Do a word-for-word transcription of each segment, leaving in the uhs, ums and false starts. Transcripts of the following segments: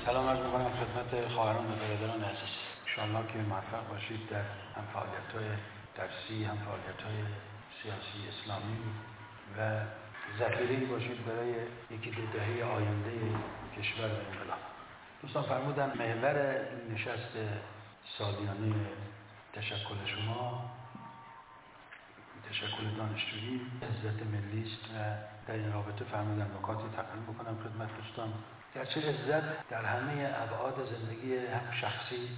سلام عرض می‌کنم خدمت خواهران و برادران عزیز. انشاءالله که موفق باشید در هم فعالیت‌های درسی، هم فعالیت‌های سیاسی اسلامی و ذخیره‌ای باشید برای یکی دو دهه آینده کشور و انقلاب. دوستان فرمودن محور نشست سالیانه تشکل شما، تشکل دانشجویی عزت ملی است و در این رابطه فرمودن نکاتی تقدیم بکنم خدمت دوستان. گرچه عزت در همه ابعاد زندگی هم شخصی،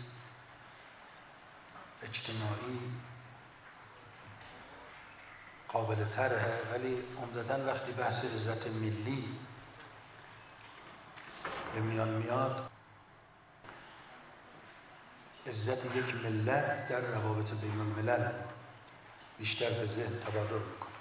اجتماعی قابل طرحه، ولی عمدتاً وقتی بحث عزت ملی به میان میاد، عزت یک ملت در روابط بین الملل بیشتر به ذهن تبادر میکنه.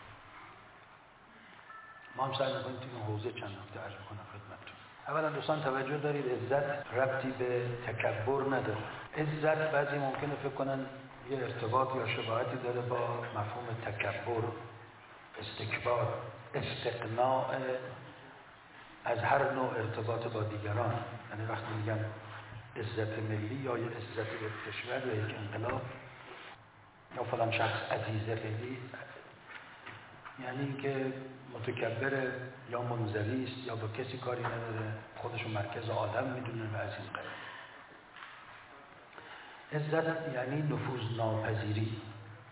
ما هم سعی میکنیم توی این حوزه چند نکته عرض کنم خدمتتون. اولا دوستان توجه دارید عزت ربطی به تکبر نداره. عزت بعضی ممکنه فکر کنن یه ارتباط یا شباهتی داره با مفهوم تکبر، استکبار، استقناع از هر نوع ارتباط با دیگران. یعنی وقتی میگن عزت ملی یا یه عزت به کشور یا یک انقلاب یا فلان شخص عزیزه خیلی، یعنی اینکه متکبر یا منزوی است یا با کسی کاری نداره، خودشو مرکز عالم میدونه و از این قبیل. عزت یعنی نفوذ ناپذیری.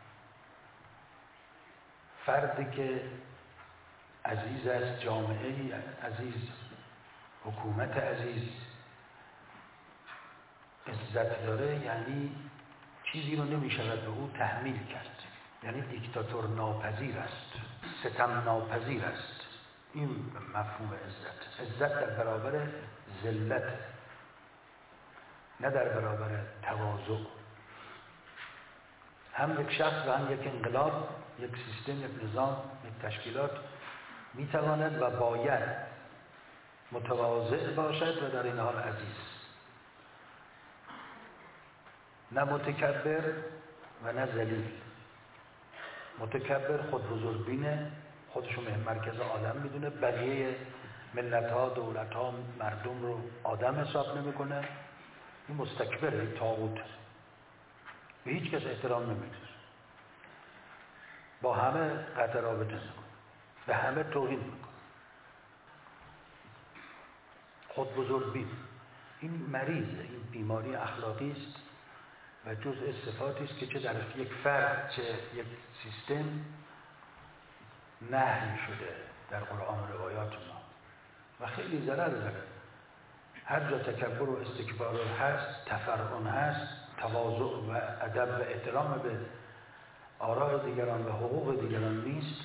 فردی که عزیز است، جامعه عزیز، حکومت عزیز، عزت داره، یعنی چیزی رو نمیشود به او تحمیل کرد، یعنی دیکتاتور ناپذیر است، ستم ناپذیر است. این مفهوم عزت. عزت در برابر ذلت، نه در برابر تواضع. هم یک شخص و هم یک انقلاب، یک سیستم، یک نظام، یک تشکیلات میتواند و باید متواضع باشد و در این حال عزیز، نه متکبر و نه ذلیل. متکبر خود بزرگبینه، خودشو مرکز عالم میدونه، بقیه ملت‌ها، دولت‌ها، مردم رو آدم حساب نمیکنه. این مستکبره، این طاغوت، به هیچ کس احترام نمیده، با همه قطع رابطه میکنه، به همه توهین میکنه، خود بزرگبین. این مریضه، این بیماری اخلاقی است و جزء صفاتی است که چه در یک فرد چه یک سیستم نهی شده در قرآن و روایات ما و خیلی ضرر داره. هر جا تکبر و استکبار هست، تفرعن هست، تواضع و ادب و احترام به آراء دیگران و حقوق دیگران نیست،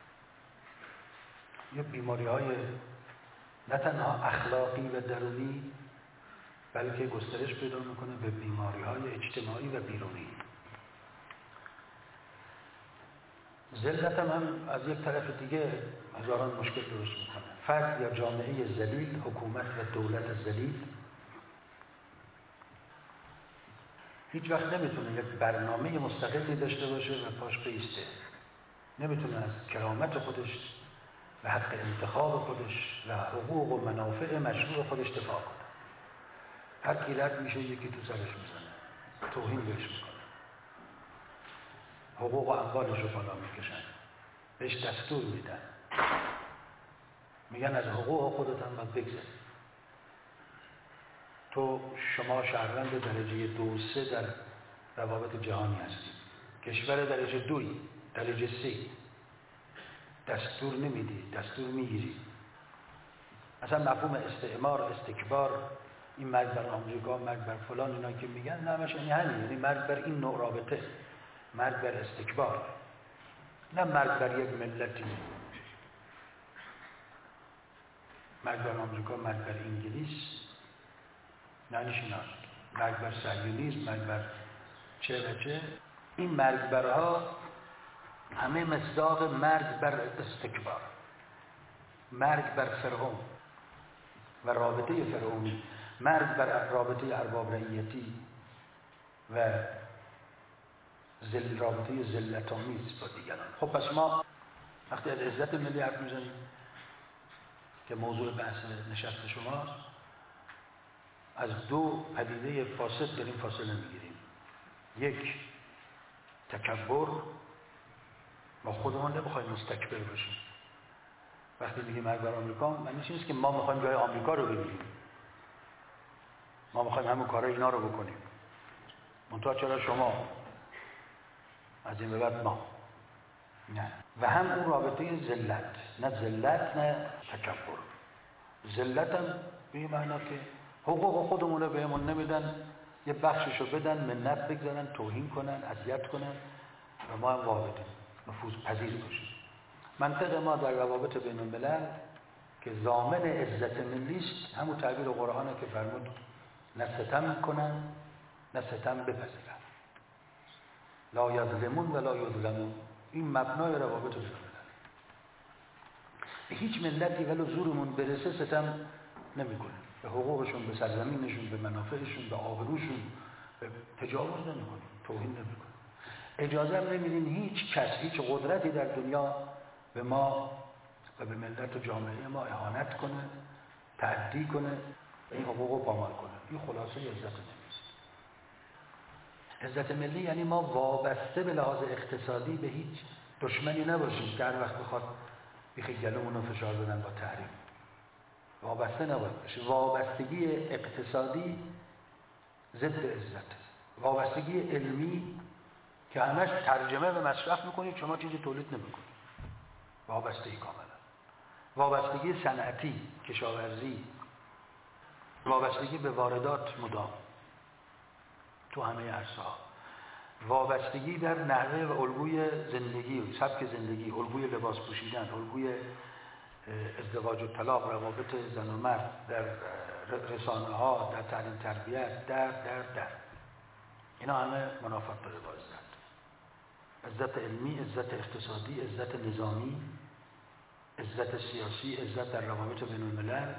یه بیماری های نه تنها اخلاقی و درونی بلکه گسترش پیدا میکنه به بیماری های اجتماعی و بیرونی. ذلت هم, هم از یک طرف دیگه هزاران مشکل درست میکنه. فرد یا جامعه ذلیل، حکومت و دولت ذلیل هیچ وقت نمیتونه یک برنامه مستقلی داشته باشه و پاش بیسته. نمیتونه از کرامت خودش و حق انتخاب خودش و حقوق و منافع مشروع خودش دفاع کنه. هر کی رد میشه یکی تو سرش میزنه، توهین بهش میکنه، حقوق و اموالش رو بالا میکشن، بهش دستور میدن، میگن از حقوق خودت هم باید بگذری. تو شما شهروند درجه دو سه در روابط جهانی هستی، کشور درجه دوی، درجه سه، دستور نمیدی، دستور میگیری. مثلا مفهوم استعمار، استکبار، این مرگ بر آمریکا، مرگ بر فلان، اینا که میگن نه همش یعنی همین، یعنی مرگ بر این نوع رابطه، مرگ بر استکبار، نه مرگ بر یک ملتی. مرگ بر آمریکا، مرگ بر انگلیس، نه نشیناست، مرگ بر صهیونیسم، مرگ بر چه و چه. این مرگ برها همه مصداق مرگ بر استکبار، مرگ بر فرعون و رابطه فرعونی، مرگ بر رابطه ارباب رعیتی و زل رابطه ذلت‌آمیز با دیگران. خب پس ما وقتی از عزت ملی حرف میزنیم که موضوع بحث نشست شماست، از دو پدیده فاسد داریم فاصله میگیریم. یک، تکبر، ما خودمون نمیخوایم مستکبر باشیم. وقتی میگیم مرگ بر آمریکا معنیش نیست که ما میخوایم جای آمریکا رو بگیریم، ما میخوایم همون کارای اینا رو بکنیم. منتها چرا شما، از این به بعد ما. نه. و هم اون رابطه ذلت، نه ذلت نه تکبر. ذلت هم به این معنا که حقوق خودمون رو بهمون نمیدن، یه بخششو بدن، منت بگذارن، توهین کنن، اذیت کنن و ما هم واحدیم، نفوذ پذیر باشیم. منطق ما در روابط بین الملل که ضامن عزت ملی است، همون تعبیر قرآنه که فرمود نه ستم کنن نه ستم بپذیرن، لا یظلمون ولا یظلمون. این مبنای روابط بین الملل. به هیچ ملتی ولو زورمون برسه ستم نمیکنه، به حقوقشون، به سرزمینشون، به منافعشون، به آبروشون به تجاوز نمیکنه، توهین نمیکنه. اجازه هم نمیدیم هیچ کس، هیچ قدرتی در دنیا به ما و به ملت و جامعه ما اهانت کنه، تعدی کنه، این حقوق رو پامال کنه. این خلاصه عزت ملی است. عزت ملی یعنی ما وابسته به لحاظ اقتصادی به هیچ دشمنی نباشیم که هر وقت بخواد بیخی گلومون رو فشار بدن با تحریم. وابسته نباید باشه. وابستگی اقتصادی ضد عزت. وابستگی علمی که همش ترجمه به مصرف میکنید، شما چیزی تولید نمیکنید. وابستگی کاملا. وابستگی صنعتی، کشاورزی، وابستگی به واردات مدام تو همه عرصه‌ها، وابستگی در نحوه و الگوی زندگی، سبک زندگی، الگوی لباس پوشیدن، الگوی ازدواج و طلاق، روابط زن و مرد، در رسانه ها، در تعلیم تربیت، در در در اینا همه منافات داره با عزت. عزت علمی، عزت اقتصادی، عزت نظامی، عزت سیاسی، عزت در روابط بین الملل،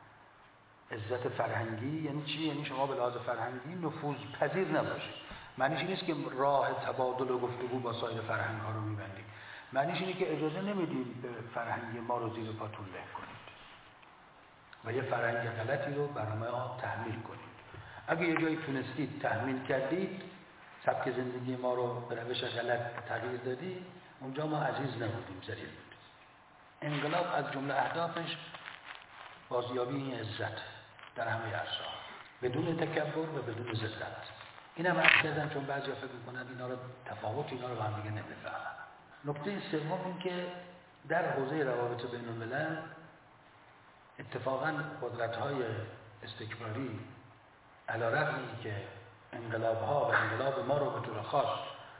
عزت فرهنگی. یعنی چی؟ یعنی شما به لحاظ فرهنگی نفوذ پذیر نباشید. معنیش نیست که راه تبادل و گفتگو با سایر فرهنگ ها رو میبندید. معنیش اینه که اجازه نمیدید به فرهنگ ما رو زیر پاتون له کنید و یه فرهنگ غلطی رو برای ما تحمیل کنید. اگه یه جایی تونستید تحمیل کردید، سبک زندگی ما رو به روش غلط تغییر دادید، اونجا ما عزیز نبودیم، ذلیل بودیم. انقلاب از جمله اهدافش بازیابی این عزت در همه عرصه‌ها، بدون تکبر و بدون ذلت. اینم عرض کردم چون بعضیا فکر می‌کنن اینا رو تفاوت اینا رو با هم دیگه نمی‌فهمن. نکته سوم این که در حوزه روابط بین الملل اتفاقاً قدرت‌های استکباری علی‌رغم اینکه انقلاب‌ها و انقلاب ما رو به طور خاص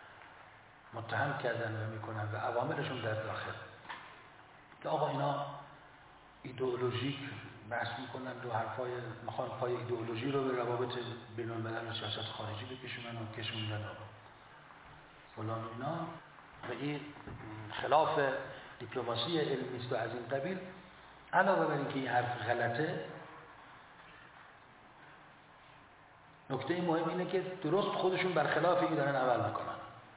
متهم کردن و می‌کنن و عواملشون در داخل که آقا اینا ایدئولوژیک بحث میکنن و حرفای میخوان پای ایدئولوژی رو به روابط بین الملل و سیاست خارجی بکشونن و کشوندن و فلان و اینا و این خلاف دیپلماسی علمی است و از این قبیل. علاوه بر اینکه این حرف غلطه، نکته مهم اینه که درست خودشون برخلاف این دارن عمل میکنن.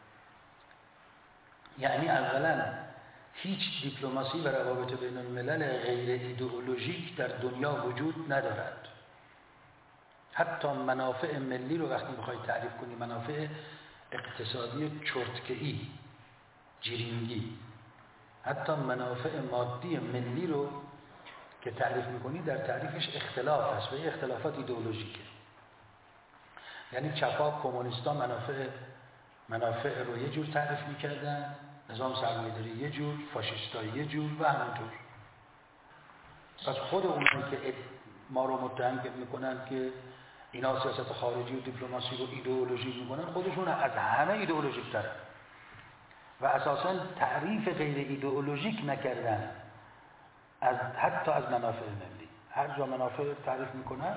یعنی اولا هیچ دیپلماسی و روابط بین الملل غیر ایدئولوژیک در دنیا وجود ندارد. حتی منافع ملی رو وقتی میخواید تعریف کنی، منافع اقتصادی چرتکه‌ای، جیرینگی، حتی منافع مادی ملی رو که تعریف میکنی در تعریفش اختلاف هست و این اختلافات ایدئولوژیکه. یعنی چپا کمونیستا منافع منافع رو یه جور تعریف میکردن، نظام سرمایه‌داری یه جور، فاشیستا یه جور و همینطور. پس خود اونایی که ما رو متهم میکنن که اینا سیاست خارجی و دیپلماسی رو ایدئولوژی میکنن، خودشون از همه ایدئولوژیک ترن و اساساً تعریف غیر ایدئولوژیک نکردن از حتی از منافع ملی. هر جا منافع تعریف میکنن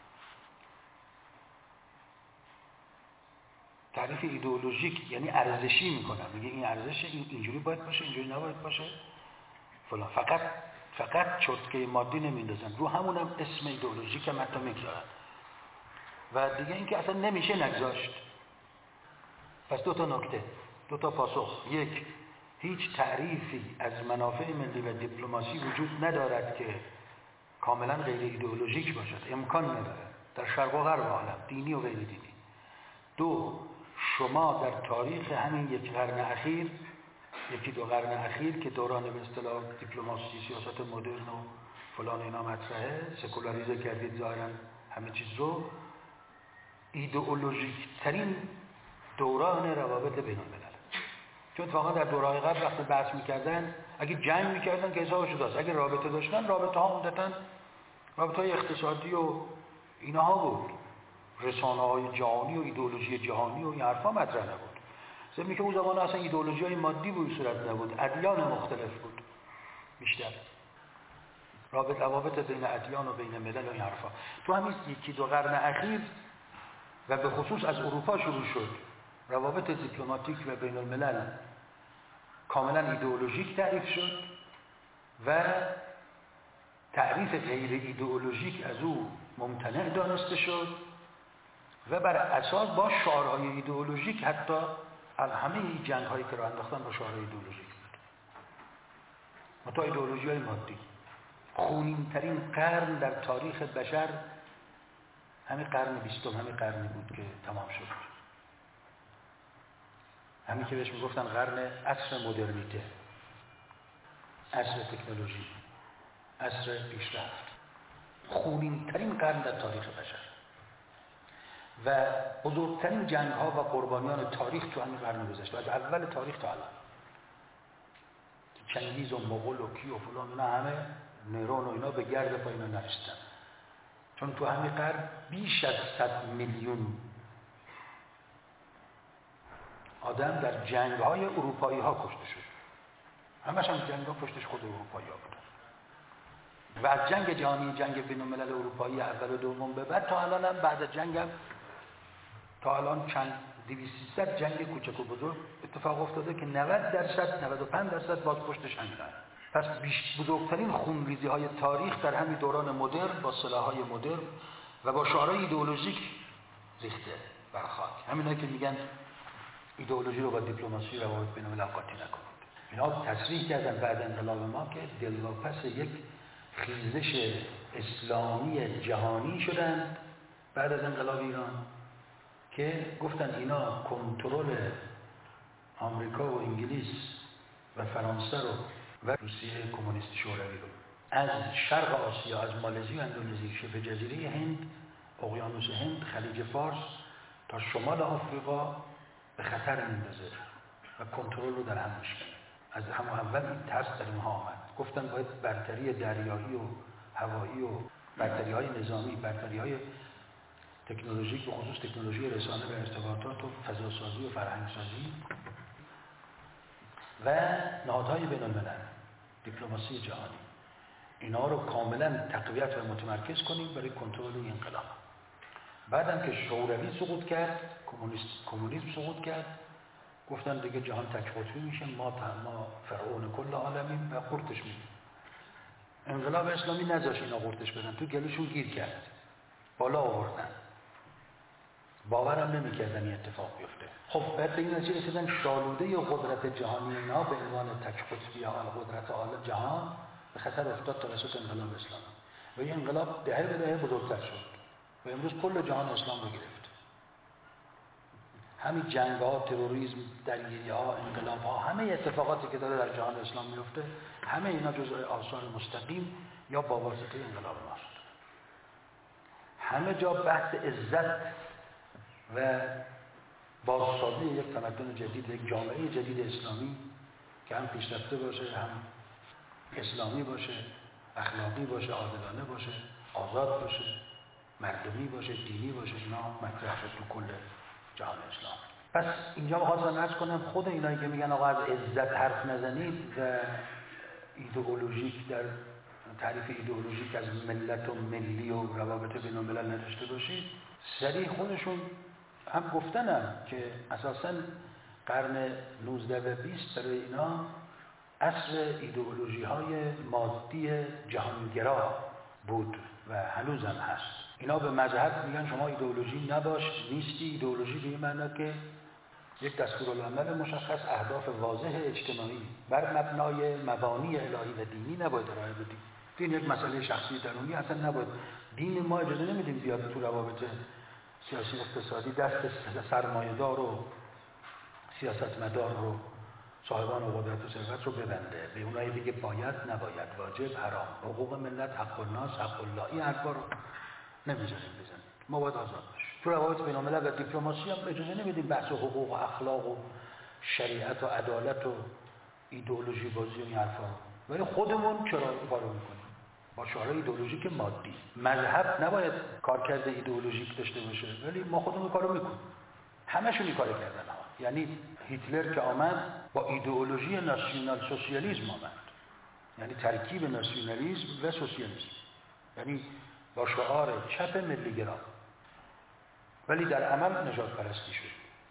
تعریف ایدئولوژیک یعنی ارزشی میکنن، میگه این ارزش اینجوری باید باشه، اینجوری نباید باشه فلان. فقط فقط چرتکه مادی نمیندازن، رو همونم اسم ایدئولوژیک هم حتی میگذارن و دیگه اینکه اصلا نمیشه نگذاشت. پس دو تا نکته، دو تا پاسخ. یک، هیچ تعریفی از منافع ملی و دیپلماسی وجود ندارد که کاملا غیر ایدئولوژیک باشد، امکان نداره. در شرق و غرب عالم، دینی و غیر دینی. دو، شما در تاریخ همین یک قرن اخیر، یکی دو قرن اخیر که دوران به اصطلاح دیپلماسی، سیاست مدرن و فلان اینا مطرحه، سکولاریزه کردید ظاهرا همه چیز رو، ایدئولوژیک ترین دوران روابط بین الملل. چون اتفاقا در دوران قبل وقتی بحث میکردن، اگه جنگ میکردن که حسابش داشت، اگه رابطه داشتن، رابطه ها عمدتاً رابطه های اقتصادی و اینها بود، رسانه های جهانی و ایدئولوژی جهانی و این حرفا مطرح نبود. ضمن که اون زمان اصلا ایدئولوژی های مادی بود صورت نبود، ادیان مختلف بود بیشتر، رابطه روابط بین ادیان و بین ملل و این حرفا. تو همین یکی دو قرن اخیر و به خصوص از اروپا شروع شد روابط دیپلماتیک و بین الملل کاملا ایدئولوژیک تعریف شد و تعریف غیر ایدئولوژیک از او ممتنع دانسته شد و بر اساس با شعارهای ایدئولوژیک حتی از همه این جنگ هایی که رو انداختن با شعارهای ایدئولوژیک بود. متا ایدئولوژی های مادی. خونین ترین قرن در تاریخ بشر همین قرن بیستم، همین قرنی بود که تمام شد. همین که بهش میگفتن قرن عصر مدرنیته، عصر تکنولوژی، عصر پیشرفت. خونین ترین قرن در تاریخ بشر و بزرگترین جنگ ها و قربانیان تاریخ تو همین قرن گذشته، از اول تاریخ تا الان. چنگیز و مغول و کی و فلان اینا همه نیرون و اینا به گرد پا اینا نرسیدن، چون تو همین قرن بیش از صد میلیون آدم در جنگ های اروپایی ها کشته شد. همش هم جنگ ها کشتش خود اروپایی ها بود. و از جنگ جهانی، جنگ بین الملل اروپایی اول و دوم به بعد تا الان هم بعد از جنگ هم تا الان چند دویست سیصد جنگ کوچک و بزرگ اتفاق افتاده که نود درصد نود و پنج درصد باز پشتش همیدن. پس بیش بزرگترین خونریزی های تاریخ در همین دوران مدرن با سلاح‌های مدرن و با شعارهای ایدئولوژیک ریخته بر خاک. همینایی که میگن ایدئولوژی رو با دیپلماسی روابط بین الملل قاطی نکنید. اینا تصریح کردن بعد انقلاب ما که دلواپس یک خیزش اسلامی جهانی شدند بعد از انقلاب ایران، که گفتن اینا کنترل آمریکا و انگلیس و فرانسه رو و روسیه کمونیست شوروی رو از شرق آسیا، از مالزی و اندونزی، شبه جزیره هند، اقیانوس هند، خلیج فارس تا شمال آفریقا به خطر میندازه و کنترل رو در هم میشکنه. از همون اول این ترس در اینها آمد. گفتن باید برتری دریایی و هوایی و برتری های نظامی، برتری های تکنولوژیک، به خصوص تکنولوژی رسانه و ارتباطات و فضاسازی و فرهنگسازی و نهادهای بین الملل، دیپلماسی جهانی، اینا رو کاملا تقویت و متمرکز کنیم برای کنترل این انقلاب. بعدم که شوروی سقوط کرد، کمونیست کمونیسم سقوط کرد، گفتن دیگه جهان تک قطبی میشه، ما ما فرعون کل عالمیم و قورتش میدیم. انقلاب اسلامی نذاشت اینا قورتش بدن، تو گلوشون گیر کرد، بالا آوردن، باورم نمی‌کردن این اتفاق بیفته. خب بعد به این نتیجه رسیدن شالوده قدرت جهانی اینا به عنوان تک قطبی یا قدرت عالم جهان به خطر افتاد توسط انقلاب اسلامی و این انقلاب دهه به دهه بزرگتر شد و امروز کل جهان اسلام رو گرفت. همین جنگ‌ها، تروریسم، درگیری‌ها، انقلاب‌ها، همه اتفاقاتی که داره در جهان اسلام میفته، همه اینا جزء آثار مستقیم یا با واسطه انقلاب ماست. همه جا بحث عزت و بازسازی یک تمدن جدید، یک جامعه جدید اسلامی که هم پیشرفته باشه، هم اسلامی باشه، اخلاقی باشه، عادلانه باشه، آزاد باشه، مردمی باشه، دینی باشه، اینا مطرح شد تو کل جهان اسلام. پس اینجا می‌خواستم عرض کنم خود اینایی که میگن آقا از عزت حرف نزنید و ایدئولوژیک در تعریف ایدئولوژیک از ملت و ملی و روابط بین الملل نداشته باشید، صریح خودشون هم گفتنم که اساساً قرن نوزده و بیست برای اینا عصر ایدئولوژی‌های مادی جهانگرا بود و هنوزم هست. اینا به مذهب میگن شما ایدئولوژی نباش، نیستی. ایدئولوژی به این معنی که یک دستورالعمل مشخص، اهداف واضح اجتماعی بر مبنای مبانی الهی و دینی نباید ارائه بدی. دین یک مسئله شخصی درونی، اصلا نباید دین ما اجازه نمیدیم بیاد تو روابط سیاسی اقتصادی دست سرمایه‌دار و سیاستمدار رو، صاحبان و قدرت و ثروت رو ببنده به اونایی دیگه باید نباید، واجب حرام، حقوق ملت، حق الناس، حق الله، این حرفا رو نمیذاریم بزنیم. ما باید آزاد باشیم. تو روابط بین‌الملل و دیپلماسی هم اجازه نمیدیم بحث حقوق و اخلاق و شریعت و عدالت و ایدئولوژی بازی و این حرفا. ولی خودمون چرا این کارو میکنیم؟ با شعار ایدئولوژیک مادی. مذهب نباید کارکرد ایدئولوژیک داشته باشه، ولی ما خودمون کارو میکنیم. همشون این کارو کردن ها. یعنی هیتلر که آمد با ایدئولوژی ناسیونال سوسیالیسم آمد، یعنی ترکیب ناسیونالیسم و سوسیالیسم، یعنی با شعار چپ ملیگرا، ولی در عمل نژاد پرستی شد.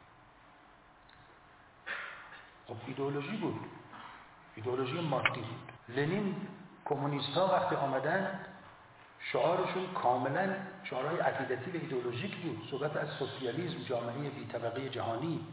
خب ایدئولوژی بود، ایدئولوژی مادی بود. لنین، کمونیست ها وقتی آمدن شعارشون کاملا شعارهای عقیدتی و ایدئولوژیک بود. صحبت از سوسیالیسم، جامعه بی طبقه جهانی،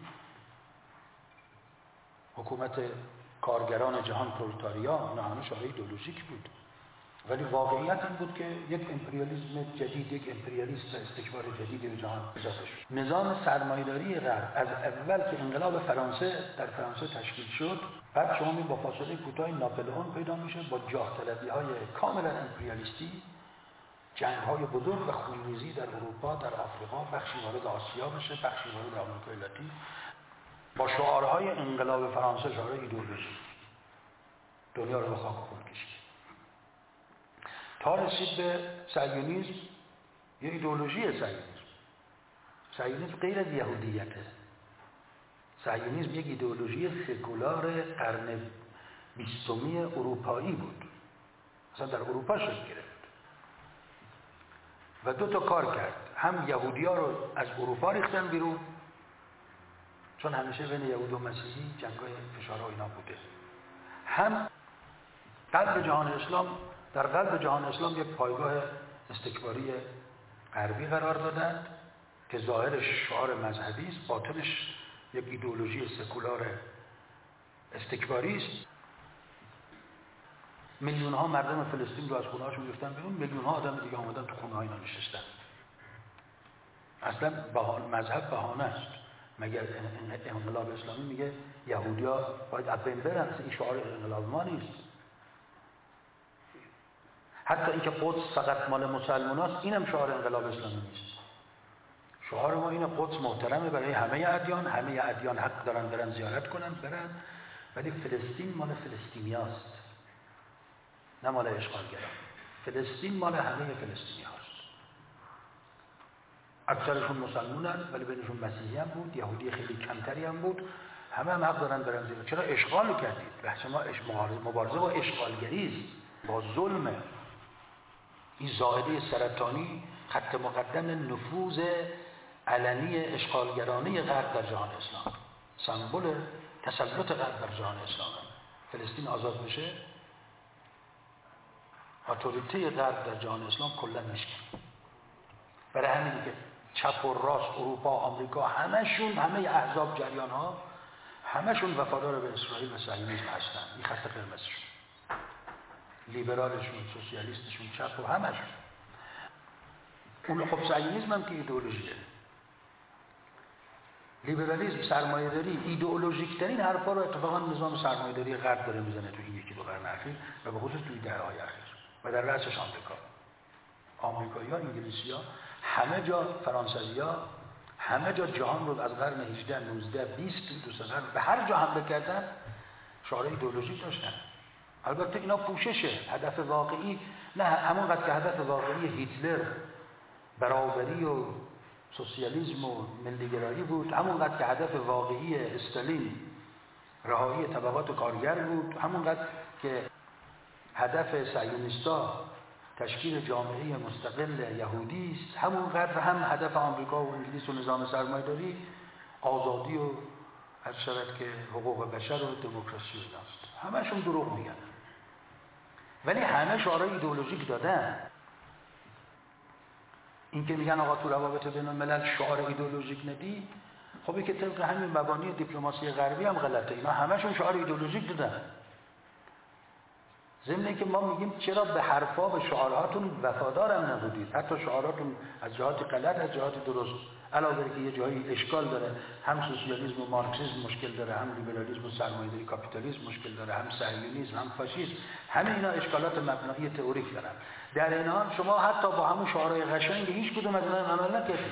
حکومت کارگران جهان، پرولتاریا، اینا همه شعارهای ایدئولوژیک بود. ولی واقعیت این بود که یک امپریالیسم جدید، یک امپریالیسم و استکبار جدیدی به جهان اضافه شد. نظام سرمایه‌داری غرب از اول که انقلاب فرانسه در فرانسه تشکیل شد، بعد شما می با فاصله کوتاه ناپلئون پیدا میشه با جاه طلبی‌های کاملا امپریالیستی، جنگ‌های بزرگ و خونریزی در اروپا، در آفریقا، بخشی وارد آسیا بشه، بخشی وارد آمریکای لاتین، با شعارهای انقلاب فرانسه، شعارهای ایدئولوژی، دنیا رو به خاک خون کشید. تا رسید به صهیونیسم، یه ایدئولوژی صهیونیسم. صهیونیسم غیر از یهودیته. صهیونیسم یک ایدئولوژی سکولار قرن بیستمی اروپایی بود. اصلا در اروپا شکل گرفت و دو تا کار کرد. هم یهودی‌ها رو از اروپا ریختن بیرون، چون همیشه بین یهود و مسیحی جنگای فشارها اینا بوده. هم قلب جهان اسلام، در قلب جهان اسلام یک پایگاه استکباری غربی قرار دادند که ظاهرش شعار مذهبی است، باطنش یک ایدئولوژی سکولار استکباری است. میلیون ها مردم فلسطین رو از خونه هاشون گرفتن بیرون، میلیون ها آدم دیگه آمدن تو خونه ها اینا نشستن. اصلا مذهب بهانه است. مگر انقلاب اسلامی میگه یهودیا باید از بین برن؟ این شعار انقلاب ما نیست. حتی اینکه قدس فقط مال مسلماناست، اینم شعار انقلاب اسلامی نیست. شعار ما اینه قدس محترمه برای همه ادیان، همه ادیان حق دارن برن زیارت کنن، برن، ولی فلسطین مال فلسطینیاست، نه مال اشغالگران. فلسطین مال همه فلسطینیاست. اکثرشون مسلمانن ولی بینشون مسیحی هم بود، یهودی خیلی کمتری هم بود، همه هم حق دارن برن زیارت. چرا اشغال کردید؟ بحث ما مبارزه با اشغالگری است، با ظلم. این زائده سرطانی خط مقدم نفوذ علنی اشغالگرانه غرب در جهان اسلام، سمبل تسلط غرب در جهان اسلام. فلسطین آزاد بشه، اتوریته غرب در جهان اسلام کلا میشکنه. برای همین که چپ و راست، اروپا، آمریکا، همشون، همه احزاب، جریان ها، همشون وفادار به اسرائیل و صهیونیسم هستن. این خط قرمزشون، لیبرالشون، سوسیالیستشون، چپ و همشون. اون خب صهیونیسم هم که ایدئولوژیه. لیبرالیسم، سرمایه‌داری، ایدئولوژیک ترین حرفا رو اتفاقا نظام سرمایه‌داری غرب داره میزنه تو این یکی دو قرن اخیر و به خصوص توی دهه‌های اخیر و در رأسش آمریکا. آمریکایی‌ها، انگلیسی‌ها، همه جا فرانسوی‌ها، همه جا جهان رو از قرن هجده، نوزده، بیست، دو سه قرن به هر جا حمله کردن شعار ایدئولوژی داشتن. البته اینا پوششه، هدف واقعی نه، همونقدر که هدف واقعی هیتلر برابری و سوسیالیسم و ملیگرایی بود، همونقدر که هدف واقعی استالین رهایی طبقات کارگر بود، همونقدر که هدف صهیونیست‌ها تشکیل جامعه مستقل یهودی است، همونقدر هم هدف آمریکا و انگلیس و نظام سرمایه‌داری آزادی و هر شود که حقوق بشر و دموکراسی است. همشون دروغ میگن، ولی همه شعارهای ایدئولوژیک دادن. این که میگن آقا تو روابط بین الملل شعار ایدئولوژیک ندی، خب این که طبق همین مبانی دیپلماسی غربی هم غلطه. اینا همشون شعار ایدئولوژیک دادن. ضمن که ما میگیم چرا به حرفا به شعارهاتون وفادارم نبودید، حتی شعارهاتون از جهات غلط از جهات درست، علاوه بر که یه جایی اشکال داره، هم سوسیالیسم و مارکسیسم مشکل داره، هم لیبرالیسم و سرمایه‌داری کاپیتالیسم مشکل داره، هم صهیونیسم هم فاشیسم، همه اینا اشکالات مبنایی تئوریک دارن. در این حال شما حتی با همون شعارهای قشنگ هیچ کدوم از اینا عمل نکردید،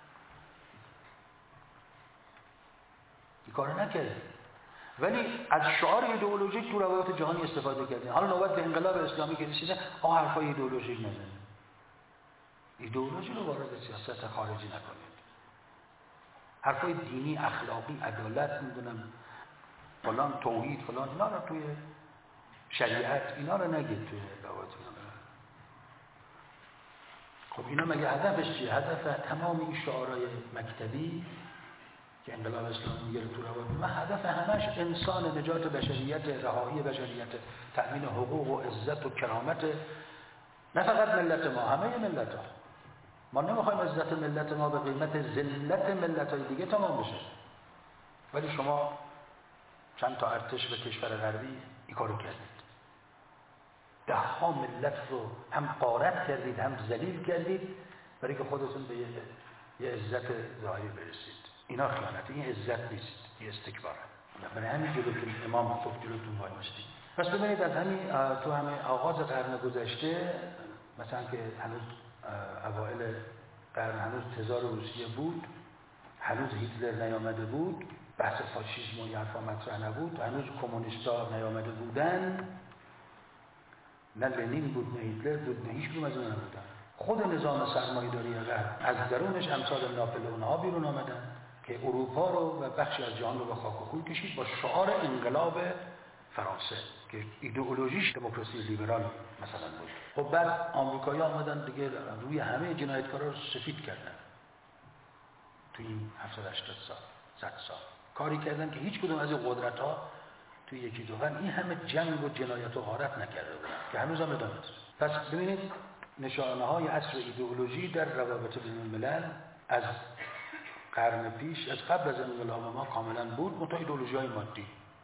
این کارو نکردید، ولی از شعار ایدئولوژیک تو روابط جهانی استفاده کردین. حالا نوبت به انقلاب اسلامی که رسیده، آ حرفای ایدئولوژیک نزنید، ایدئولوژی رو وارد سیاست خارجی نکنید، حرفای دینی، اخلاقی، عدالت، میدونم فلان، توحید، فلان، اینا رو توی شریعت اینا رو نگید توی روابط. خب اینا مگه هدفش چیه؟ هدف تمام این شعارهای مکتبی که انقلاب اسلامی میگیره تو روابط، من هدف همش انسان، نجات بشریت، رهایی بشریت، تأمین حقوق و عزت و کرامت، نه فقط ملت ما، همه ملت ها. ما نمیخوایم عزت ملت ما به قیمت ذلت ملت های دیگه تمام بشه، ولی شما چند تا ارتش به کشور غربی این کارو کردید، ده ها ملت رو هم غارت کردید هم ذلیل کردید برای که خودتون به یه, یه عزت ظاهری برسید. اینا خیانت، این عزت نیست، این استکباره. برای همین جلوتون امام صبح جلوتون وای میستی. پس ببینید از همین تو همین آغاز قرن گذشته، مثلا که هنوز اوایل قرن هنوز تزار روسیه بود، هنوز هیتلر نیامده بود، بحث فاشیسم و این حرفا مطرح نبود، هنوز کمونیستا نیامده بودن، نه لنین بود نه هیتلر بود نه هیچ کدوم از اینا نبودن. خود نظام سرمایه‌داری غرب از درونش امثال ناپلئون ها بیرون آمدن که اروپا رو و بخشی از جهان رو به خاک و خون کشید با شعار انقلاب فرانسه که ایدئولوژیش دموکراسی لیبرال مثلا بود. خب بعد آمریکایی‌ها آمدن دیگه روی همه جنایتکارا رو سفید کردن توی این هفتاد هشتاد سال، صد سال کاری کردن که هیچ کدوم از این قدرت‌ها توی یکی دو قرن این همه جنگ و جنایت و غارت نکرده بودن که هنوز هم ادامه داره. پس ببینید نشانه‌های عصر ایدئولوژی در روابط بین الملل از قرن پیش، از قبل از انقلاب ما کاملا بود، منتها ایدئولوژی‌های مادی.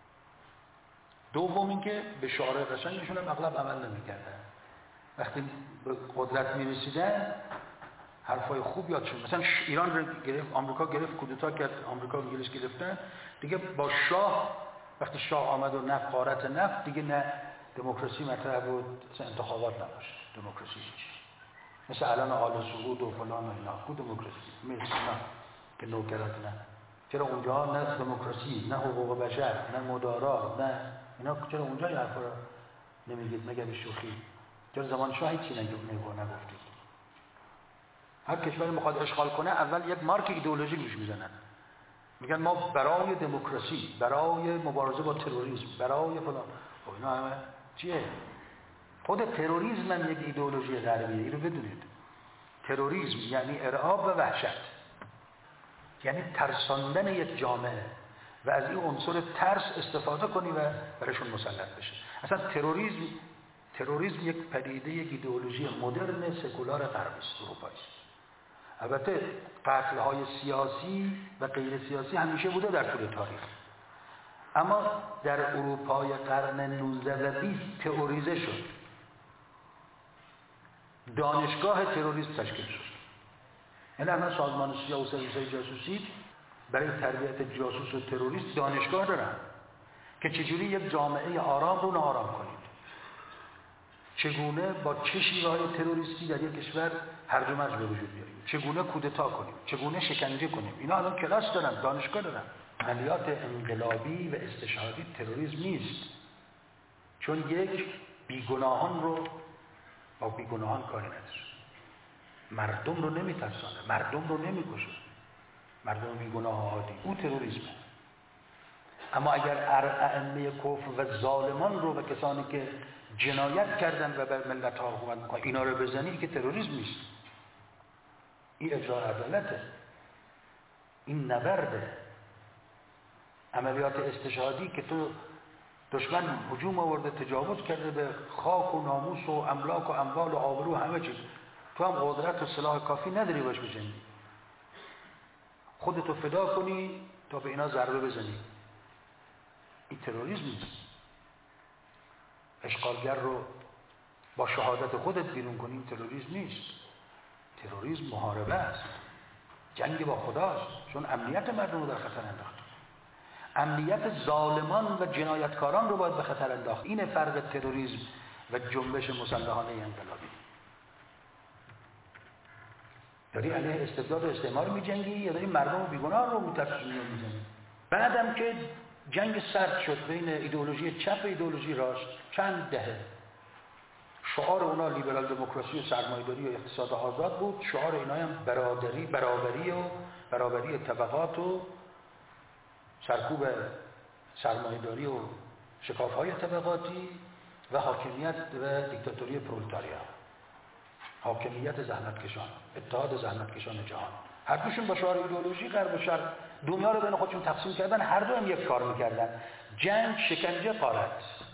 دوم اینکه به شعار قشنگشون هم اغلب عمل نمی‌کردن. وقتی به قدرت می‌رسیدن حرفای خوب یادشون، مثلا ایران رو گرفت، آمریکا گرفت، کودتا کرد، آمریکا و انگلیس گرفتن، دیگه با شاه وقتی شاه آمد و نفت غارت نفت، دیگه نه دموکراسی مطرح بود، مثلا انتخابات نباشه، دموکراسی هیچ. مثل الان آل سعود و فلان و اینا، کو دموکراسی؟ مثل اینا که نوکرات نه. چرا اونجا نه دموکراسی، نه حقوق بشر، نه مدارا، نه اینا، چرا اونجا این حرفا رو نمیگید مگر به شوخی؟ چرا زمان شاه هیچی نگفتید؟ هر کشوری میخواد اشغال کنه اول یک مارک ایدئولوژی روش میزنن، میگن ما برای دموکراسی، برای مبارزه با تروریسم، برای فلان. خب اینا همه چیه؟ خود تروریسم هم یک ایدئولوژی غربیه، اینو بدونید. تروریسم یعنی ارعاب و وحشت، یعنی ترساندن یک جامعه و از این عنصر ترس استفاده کنی و برایشون مسلط بشه. اصلا تروریسم تروریسم یک پدیده، یک ایدئولوژی مدرن سکولار غربی است، اروپایی است. البته قتل‌های سیاسی و غیر سیاسی همیشه بوده در طول تاریخ، اما در اروپای قرن نوزده و بیست تئوریزه شد، دانشگاه تروریسم تشکیل شد. یعنی الان سازمان سیا و سرویس‌های جاسوسی برای تربیت جاسوس و تروریست دانشگاه دارن که چجوری یک جامعه آرام رو ناآرام کنید، چگونه با چه شیوه‌های تروریستی در یک کشور هرج و مرج به وجود بیاریم، چگونه کودتا کنیم، چگونه شکنجه کنیم. اینا الان کلاس دارن، دانشگاه دارن. عملیات انقلابی و استشهادی تروریسم نیست، چون یک بیگناهان رو با بیگناهان کاری نداره، مردم رو نمیترسانه، مردم رو نمیکشه، مردم بیگناه عادی، او تروریسمه. اما اگر ائمه کفر و ظالمان رو و کسانی که جنایت کردن و بر ملت ها حکومت میکنن اینا رو بزنی، که تروریسم نیست، این اجرای عدالته، این نبرده. عملیات استشهادی که تو دشمن هجوم آورده، تجاوز کرده به خاک و ناموس و املاک و اموال و آبرو و همه چیز، تو هم قدرت و سلاح کافی نداری باش بزنی، خودتو فدا کنی تا به اینا ضربه بزنی، این تروریسم نیست. اشغالگر رو با شهادت خودت بیرون کنی تروریسم نیست. تروریسم محاربه است، جنگ با خداست، چون امنیت مردم رو در خطر انداخت. امنیت ظالمان و جنایتکاران رو باید به خطر انداخت. این فرق تروریسم و جنبش مسلحانه انقلابی. داری علیه استبداد و استعمار می‌جنگی یا داری مردم بیگناه رو متفسیر می‌جنگی؟ بعدم که جنگ سرد شد بین ایدئولوژی چپ و ایدئولوژی راست چند دهه، شعار اونا لیبرال دموکراسی و سرمایه‌داری و اقتصاد آزاد بود، شعار اینا هم برادری برابری و برابری طبقات و سرکوب سرمایه‌داری و شکاف‌های طبقاتی و حاکمیت و دیکتاتوری پرولتاریا، حاکمیت زحمتکشان، اتحاد زحمتکشان جهان. هر دوشون با شعار ایدئولوژی غرب و شرق دنیا رو بین خودشون تقسیم کردن، هر دو هم یک کار میکردن، جنگ، شکنجه، غارت.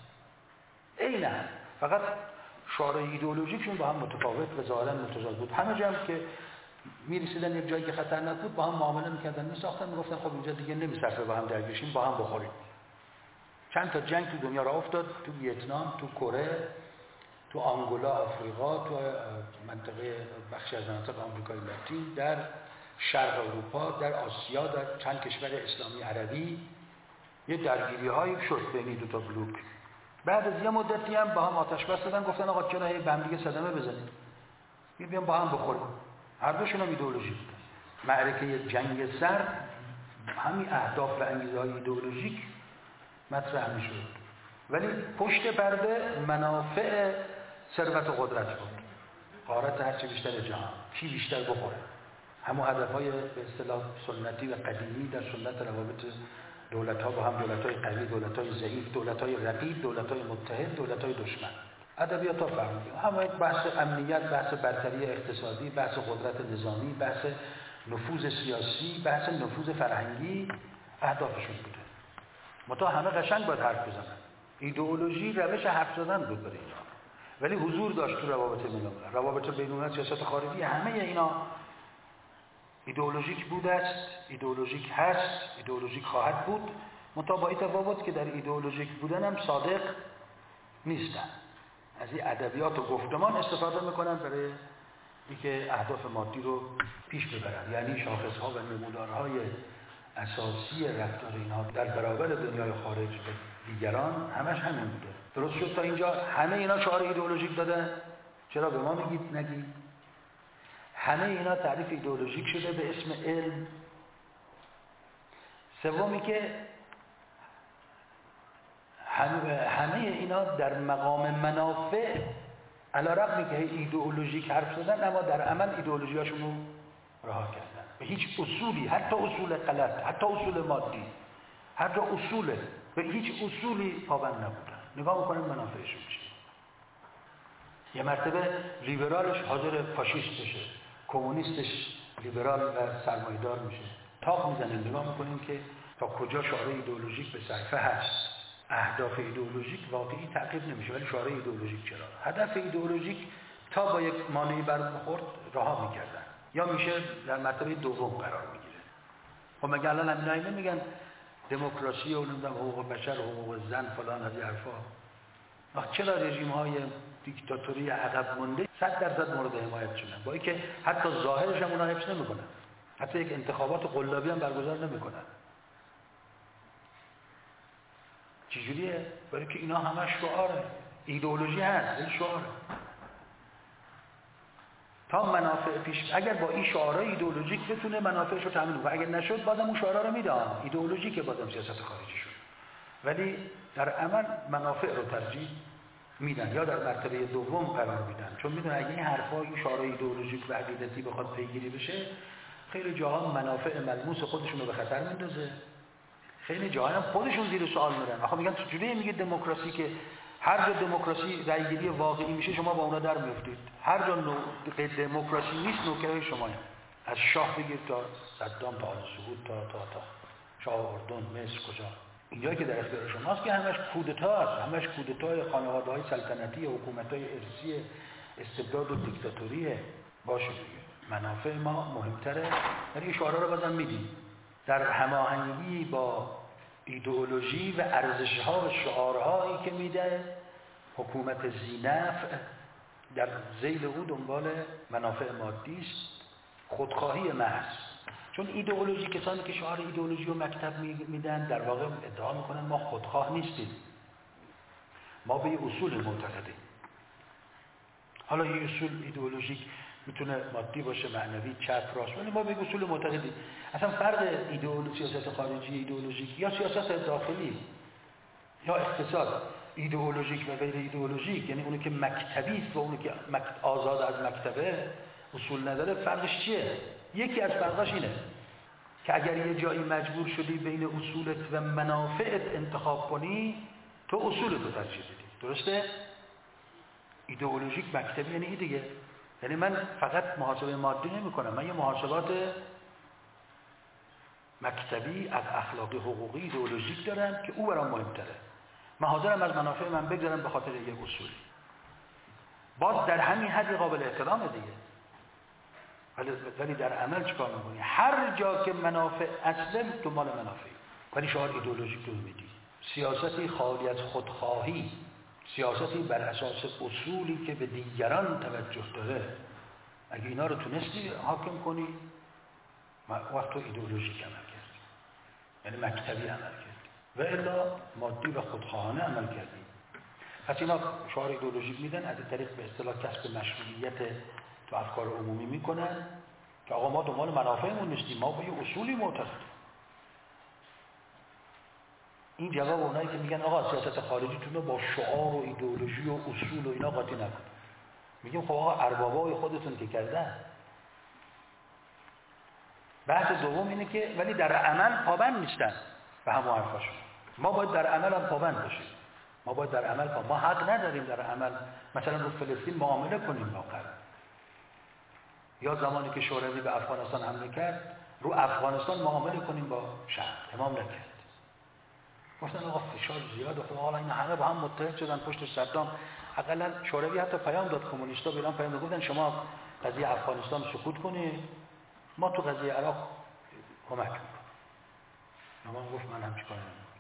عیناً، فقط شعار ایدئولوژیشون با هم متفاوت و ظاهراً متضاد بود. همه جا که میرسیدن یک جایی که خطرناک بود با هم معامله میکردن، میساختن، میگفتن خب اینجا دیگه نمیصرفه با هم درگیرشیم، با هم بخوریم. چند تا جنگ تو دنیا راه افتاد، تو ویتنام، تو کره، تو آنگولا، آفریقا، تو منطقه بخشی از مناطق آمریکای لاتین، در شرق اروپا، در آسیا، در چند کشور اسلامی عربی یه درگیری‌هایی شد بین دو تا بلوک. بعد از یه مدتی هم با هم آتش بس دادن، گفتن آقا چرا به هم دیگه صدمه بزنید؟ بیام با هم بخوریم. هر دوشون هم ایدئولوژی بود. معرکه جنگ سرد همین اهداف و انگیزه‌های ایدئولوژیک مطرح می‌شد. ولی پشت پرده منافع ثروت و قدرت بود. غارت هرچی بیشتر جهان، کی بیشتر بخوره. همون هدف‌های به اصطلاح سنتی و قدیمی در سنت روابط دولت‌ها با هم، دولت‌های قوی، دولت‌های ضعیف، دولت‌های رقیب، دولت‌های متحد، دولت‌های دشمن. ادبیات‌ها فرق داره. همه بحث امنیت، بحث برتری اقتصادی، بحث قدرت نظامی، بحث نفوذ سیاسی، بحث نفوذ فرهنگی اهدافشون بوده. متا همه قشنگ باید حرف بزنن. ایدئولوژی روش حرف زدن بود برای اینا، ولی حضور داشت تو روابط بین‌المللی. روابط بین‌المللی، سیاست خارجی، همه اینا ایدئولوژیک بوده است، ایدئولوژیک هست، ایدئولوژیک خواهد بود. متا با این تفاوت که در ایدئولوژیک بودن هم صادق نیستن. از این ادبیات و گفتمان استفاده میکنن برای اینکه اهداف مادی رو پیش ببرن. یعنی شاخص‌ها و نمودارهای اساسی رفتار اینها در برابر دنیای خارج و دیگران همش همین بوده. درست شد تا اینجا؟ همه اینا شعار ایدئولوژیک دادن. چرا به ما میگید نگید؟ همه اینا تعریف ایدئولوژیک شده به اسم علم. سومی که همه اینا در مقام منافع، علی رغمی که ایدئولوژیک حرف زدن، اما در عمل ایدئولوژیاشون رو رها کردن. به هیچ اصولی، حتی اصول غلط، حتی اصول مادی، حتی اصول، به هیچ اصولی پابند نبودن. نگاه میکنیم منافعشون میشه. یه مرتبه لیبرالش حاضر فاشیست بشه، کمونیستش لیبرال و سرمایه‌دار میشه. تاق میزنیم، نگاه میکنیم که تا کجا شعار ایدئولوژیک به صرفه هست. اهداف ایدئولوژیک واقعی تعقیب نمیشه، ولی شعار ایدئولوژیک چرا؟ هدف ایدئولوژیک تا با یک مانعی برخورد رها میکردن یا میشه در مرتبه دوم قرار میگیره. خب مگه الان همینایی نمیگن دموکراسی و نمیدونم حقوق بشر، حقوق زن، فلان از این حرفا؟ آخه چرا رژیم های دیکتاتوری عقب مونده صد درصد مورد حمایت شدن، با اینکه حتی ظاهرش هم اونها حفظ نمیکنن، حتی یک انتخابات قلابی هم برگزار نمیکنن؟ چجوریه؟ برای که اینا همه شعاره، ایدئولوژی هست، این شعاره. تا منافع پیش، اگر با این شعارهای ایدئولوژیک بتونه منافعش رو تامین کنه، اگر نشد بازم اون شعارها رو میدن، ایدئولوژیکه بازم سیاست خارجی شد، ولی در عمل منافع رو ترجیح میدن یا در مرتبه دوم قرار میدن، چون میدونن اگه این حرفا، این شعارهای ایدئولوژیک و عقیدتی بخواد پیگیری بشه، خیلی جاها منافع ملموس خودشون رو به خطر میندازه، خیلی جاها هم خودشون زیر سوال میرن. آخه میگن چجوری میگه دموکراسی که هر جا دموکراسی رأیگیری واقعی میشه شما با اونا در میافتید، هر جا نو... دموکراسی نیست نوکرای شما، از شاه بگیر تا صدام، تا آل سعود، تا تا تا شاه اردن، مصر، کجا اینجا که در اختیار شماست که همش کودتاست، همش کودتای خانواده‌های سلطنتی، حکومت‌های ارثی، استبداد و دیکتاتوریه. باشه دیگه منافع ما مهمتره، ولی اشاره رو بازم میدیم در هماهنگی با ایدئولوژی و ارزش‌ها و شعارهایی که میده، حکومت ذی‌نفع در ذیل او دنبال منافع مادی است، خودخواهی محض. چون ایدئولوژی، کسانی که شعار ایدئولوژی و مکتب میدن در واقع ادعا میکنن ما خودخواه نیستیم، ما به یه اصول معتقدیم. حالا یه اصول ایدئولوژیک میتونه مادی باشه، معنوی، چپ، راست، ولی ما به اصول معتقدیم. اصلا فرق ایدئولوژی، سیاست خارجی ایدئولوژیک یا سیاست داخلی یا اقتصاد ایدئولوژیک و غیر ایدئولوژیک، یعنی اونی که مکتبی است و اونی که آزاد از مکتبه، اصول نداره، فرقش چیه؟ یکی از فرقاش اینه که اگر یه جایی مجبور شدی بین اصولت و منافعت انتخاب کنی، تو اصولت رو ترجیح بدی. درسته؟ ایدئولوژیک مکتبی یعنی این دیگه. یعنی من فقط محاسبه مادی نمی کنم، من یه محاسبات مکتبی از اخلاقی حقوقی ایدئولوژیک دارم که او برام مهمتره. من حاضرم از منافع من بگذارم به خاطر یک اصول. باز در همین حد قابل احترامه دیگه. ولی ولی در عمل چیکار می‌کنی؟ هر جا که منافع اصلا تو مال منافعی، ولی شعار ایدئولوژیک رو میدی. سیاستی خالی از خودخواهی، سیاستی بر اساس اصولی که به دیگران توجه داره، اگه اینا رو تونستی حاکم کنی، وقت تو ایدئولوژیک عمل کردی، یعنی مکتبی عمل کردی، و الا مادی و خودخواهانه عمل کردی. پس اینا شعار ایدئولوژیک میدن، از این طریق به اصطلاح کسب مشروعیت تو افکار عمومی میکنن که آقا ما دنبال منافعمون نیستیم، ما به یه اصولی معتقدیم. این جواب اونایی که میگن آقا سیاست خارجیتون رو با شعار و ایدئولوژی و اصول و اینا قاطی نکن. میگیم خب آقا اربابای خودتون که کردن. بحث دوم اینه که ولی در عمل پابند نیستن به همون حرفاشون. ما باید در عمل هم پابند باشیم. ما باید در عمل پابند. ما حق نداریم در عمل مثلا رو فلسطین معامله کنیم با غرب. یا زمانی که شوروی به افغانستان حمله کرد، رو افغانستان معامله کنیم با شرق. امام نکرد. گفتن آقا فشار زیاده، خب حالا این همه با هم متحد شدن پشت صدام. حداقل شوروی حتی پیام داد، کمونیستا به ایران پیام داد، گفتن شما قضیه افغانستان سکوت کنید، ما تو قضیه عراق کمک میکنیم. امام گفت من هم چیکار نمیکنم.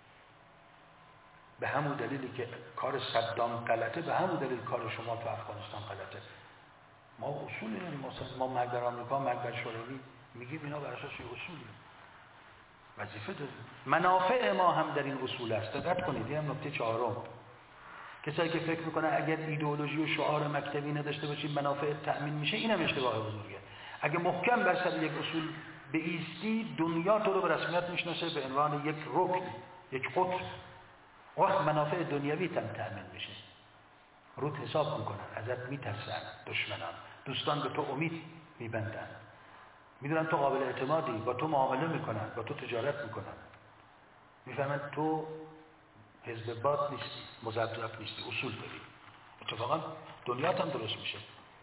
به همون دلیلی که کار صدام غلطه، به همون دلیل کار شما تو افغانستان غلطه. ما اصولی داریم، ما مرگ بر آمریکا، مرگ بر شوروی، میگیم اینا بر اساس اصوله. وظیفه داریم. منافع ما هم در این اصول است. دقت کنید، این نکته چهارم. کسایی که فکر میکنن اگر ایدئولوژی و شعار مکتبی نداشته باشیم منافع تأمین میشه، اینم اشتباه بزرگه. اگه محکم بر سر یک اصول بایستی، دنیا تو رو به رسمیت میشناسه به عنوان یک رکن، یک قطب. وقت منافع دنیوی هم تأمین میشه. رود حساب میکنن، ازت میترسن دشمنان، دوستان به تو امید میبندن، میدونن تو قابل اعتمادی، با تو معامله میکنن، با تو تجارت میکنن، میفهمن تو حزب باد نیستی، مزدرب نیستی، اصول داری. اتفاقا دنیات هم درست میشه.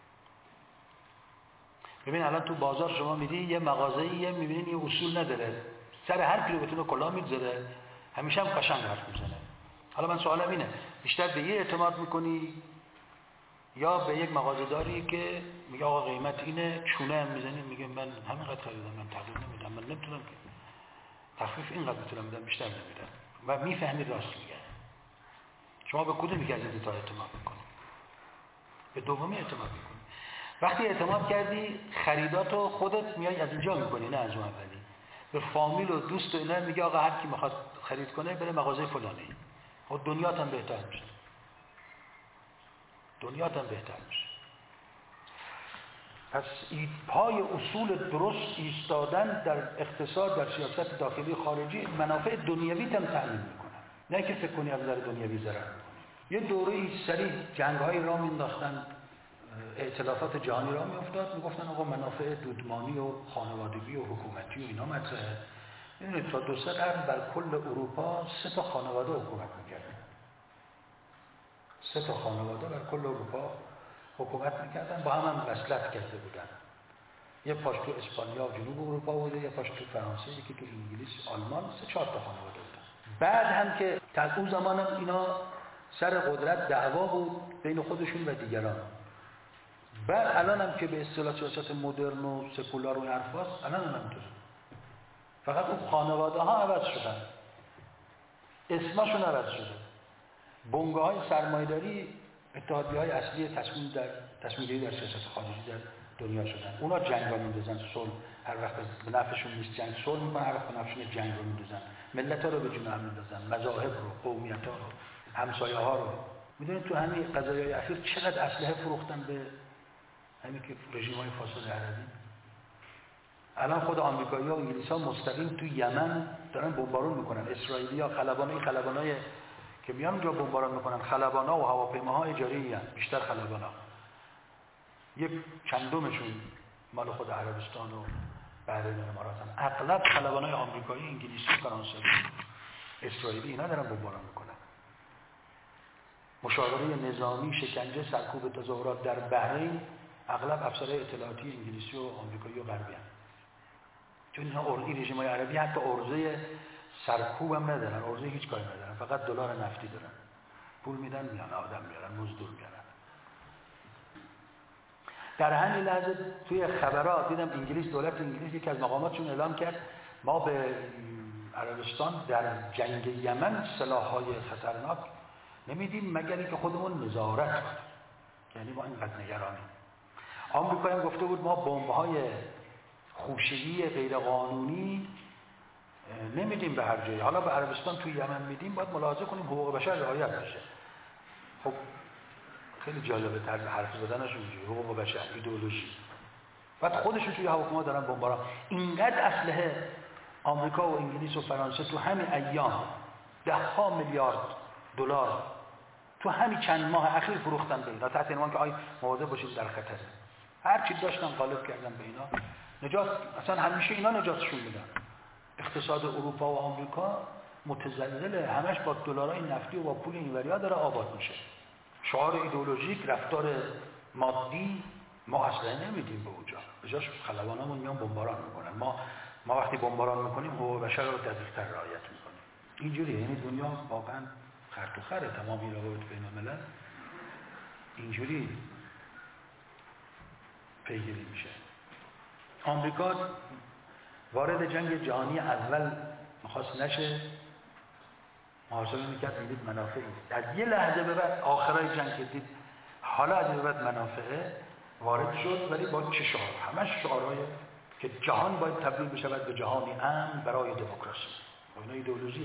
ببین الان تو بازار شما میدی یه مغازه‌ای میبینین یه اصول نداره، سر هر کی رو بتونه کلاه میذاره، همیشه هم قشنگ حرف میزنه. حالا من سوالم اینه، بیشتر به یه اعتماد میکنی یا به یک مغازه‌داری که میگه آقا قیمت اینه، چونه هم میزنه میگه من همینقدر خریدم، من تغییر نمیدم، من نمیتونم تخفیف اینقدر میتونم بدم، بیشتر نمیدم، و میفهمید راست میگه. شما به کدومی که از این تا اعتماد میکنی؟ به دومی اعتماد میکنی. وقتی اعتماد کردی خریداتو خودت میای از اینجا میکنی، نه از اون اولی. به فامیل و دوست و اینا میگه آقا هر کی میخواد خرید کنه بره مغازه فلانی. خود دنیات هم بهتر میشه. دنیات هم بهتر میشه. پس پای اصول درست ایستادن در اقتصاد، در سیاست داخلی خارجی، منافع دنیوی هم تأمین میکنن. نه که فکر کنی از نظر دنیوی ضرر میکنی. یه دوره سریع جنگ‌های را مینداختن، ائتلافات جهانی را میافتاد، میگفتن آقا منافع دودمانی و خانوادگی و حکومتی و اینا مطرحه. میدونید تا دو سه قرن بر کل اروپا سه تا خانواده حکومت میکردن. سه تا خانواده بر کل اروپا حکومت میکردن، با هم هم وصلت کرده بودن. یه پاش تو اسپانیا و جنوب اروپا بوده، یه پاش تو فرانسه، یکی تو انگلیس، آلمان، سه چهار تا خانواده بودن. بعد هم که تا اون زمان هم اینا سر قدرت دعوا بود بین خودشون و دیگران. بعد الان هم که به اصطلاح سیاست مدرن و سکولار و حرفاست، الان هم همینطوره. فقط اون خانواده ها عوض شدن، اسمشون عوض شده. بنگاه‌های سرمایه‌داری اتحادیه‌های اصلی تصمیم در تصمیم‌گیری در سیاست خارجی در دنیا شدن. اونا جنگ رو میندازن، صلح هر وقت به نفعشون نیست جنگ صلح میکنن، هر وقت به نفعشون جنگ رو میندازن. ملت‌ها رو به جون هم میندازن، مذاهب رو، قومیت‌ها رو، همسایه‌ها رو. میدونید تو همین قضایای اخیر چقدر اسلحه فروختن به همین که رژیم‌های فاسد عربی. الان خود آمریکایی‌ها و انگلیس‌ها مستقیم تو یمن دارن بمبارون میکنن. اسرائیلی‌ها خلبانای خلبانای که میان اونجا بمباران میکنن، خلبانا و هواپیماها اجاری هستند، بیشتر خلبانا. یک چندمشون مال خود عربستان و بحرین و امارات هم. اغلب خلبانای آمریکایی، انگلیسی، فرانسوی، اسرائیلی اینا دارن بمباران میکنن. مشاوره نظامی، شکنجه، سرکوب تظاهرات در بحرین اغلب افسرهای اطلاعاتی انگلیسی و آمریکایی و غربی هستند. چون اینا ارزی رژیم‌های عربی حتی ارزه سرکوب هم ندارن، ارزه هیچ کاری ندارن، فقط دلار نفتی دارن. پول میدن میان آدم میارن، مزدور میارن. در همین لحظه توی خبرات دیدم انگلیس، دولت انگلیس یکی از مقاماتشون اعلام کرد ما به عربستان در جنگ یمن سلاح‌های خطرناک نمیدیم مگر اینکه خودمون نظارت کنیم. یعنی ما اینقدر نگرانیم. آمریکا هم گفته بود ما بمب‌های خوشه‌ای غیر قانونی نمیدیم به هر جایی. حالا به عربستان توی یمن میدیم، باید ملاحظه کنیم حقوق بشر رعایت بشه. خب خیلی جالبه طرز حرف زدنشون اینجوری، حقوق بشر، ایدئولوژی. بعد خودشون توی هواپیما دارن بمباران. اینقدر اسلحه آمریکا و انگلیس و فرانسه تو همین ایام ده ها میلیارد دلار تو همین چند ماه اخیر فروختن به اینا، تحت عنوان که آی مواظب باشید در خطره. هر چی داشتن غالب کردن به اینا. نجات اصلا همیشه اینا نجاتشون میدن. اقتصاد اروپا و آمریکا متزلزله، همش با دلارای نفتی و با پول اینوریا داره آباد میشه. شعار ایدئولوژیک، رفتار مادی ما اصلا نمیدیم به اونجا. به جاش خلبانامون میان بمباران میکنن. ما ما وقتی بمباران میکنیم حقوق بشر رو دقیق‌تر رعایت میکنیم. اینجوریه، یعنی دنیا واقعا خرط و خره، تمامی روابط بین الملل اینجوری پیگیری میشه. آمریکا وارد جنگ جهانی اول میخواست نشه، محاسبه میکرد میدید منافعی. از یه لحظه به بعد آخرای جنگ که دید حالا از این بعد منافعه وارد شد، ولی با چه شعار؟ همش شعارهای که جهان باید تبدیل بشود به جهانی امن برای دموکراسی. با اینا ایدئولوژی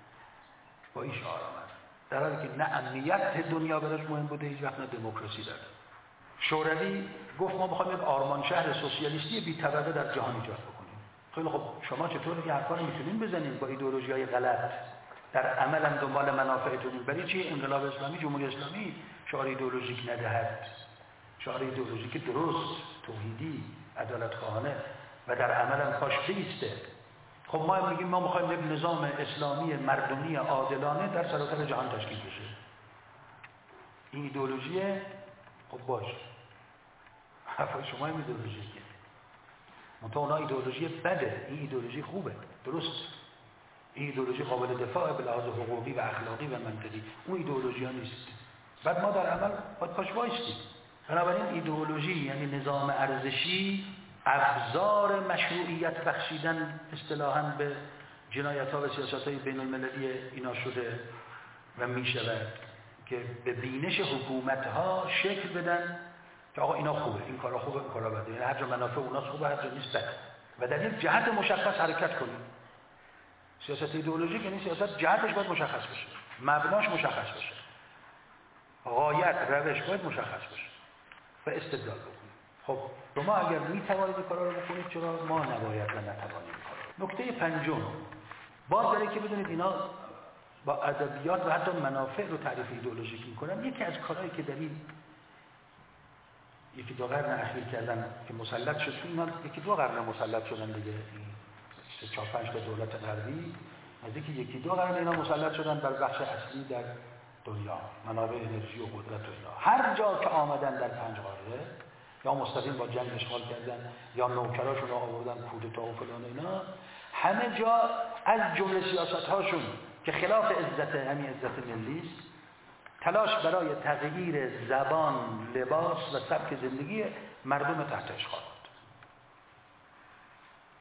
با این شعار آمد. در حالی که نه امنیت دنیا براش مهم بوده، هیچ وقت نه دموکراسی داره. شوروی گفت ما می‌خوایم یک آرمان شهر سوسیالیستی بی طبقه در جهان ایجاد بکنیم. خیلی خب شما چطور این حرفا رو میتونین بزنین با ایدئولوژی‌های غلط؟ در عمل هم دنبال منافعتون. برای چی انقلاب اسلامی، جمهوری اسلامی شعار ایدئولوژیک ندهد؟ شعار ایدئولوژیک درست، توحیدی، عدالت‌خواهانه و در عمل هم کاش بیسته. خب ما هم میگیم ما می‌خوایم یک نظام اسلامی مردمی عادلانه در سراسر جهان تشکیل بشه. این ایدئولوژیه. خب باش. حرفای شما هم ایدئولوژیه. منتها اونا ایدئولوژی بده، این ایدئولوژی خوبه، درست. این ایدئولوژی قابل دفاع به لحاظ حقوقی و اخلاقی و منطقی. اون ایدئولوژی ها نیست. بعد ما در عمل باید پاش وایستیم. بنابراین ایدئولوژی یعنی نظام ارزشی ابزار مشروعیت بخشیدن اصطلاحاً به جنایت‌ها و سیاست‌های بین‌المللی اینا شده و می‌شود که به بینش حکومت‌ها شکل بدن که آقا اینا خوبه، این کارا خوبه، این کارا بده. یعنی هر جا منافع اوناست خوبه، هر جا نیست بده. و در یک جهت مشخص حرکت کنیم. سیاست ایدئولوژیک یعنی سیاست جهتش باید مشخص بشه، مبناش مشخص بشه، غایت، روش باید مشخص بشه و استدلال بکنیم. خب شما اگر میتوانید این کارا رو بکنید، چرا ما نباید و نتوانیم این کارا؟ نکته پنجم، باز داره که بدونید اینا با ادبیات و حتی منافع رو تعریف ایدئولوژیک میکنن. یکی از کارهایی که در این یکی دو قرن اخیر کردن که مسلط شد، اینا یکی دو قرن مسلط شدن دیگه، سه چهار پنج تا دولت غربی نزدیک یکی دو قرن اینا مسلط شدن بر بخش اصلی در دنیا، منابع انرژی و قدرت و اینا. هر جا که آمدن در پنج قاره یا مستقیم با جنگ اشغال کردن یا نوکراشون رو آوردن کودتا و فلان اینا، همه جا از جمله سیاست‌هاشون که خلاف عزت همین عزت ملی است، تلاش برای تغییر زبان، لباس و سبک زندگی مردم تحت اشغال بود.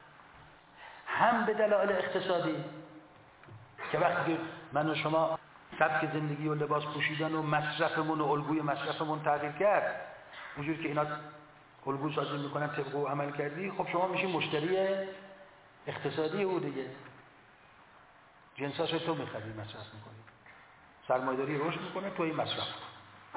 هم به دلایل اقتصادی که وقتی من و شما سبک زندگی و لباس پوشیدن و مصرفمون و الگوی مصرفمون تغییر کرد، اونجوری که اینا الگو سازی میکنن طبق او عمل کردی، خب شما میشی مشتری اقتصادی او دیگه. جنساشو تو میخری، مصرف میکنی، سرمایه‌داری رشد میکنه، تو این مصرف کن.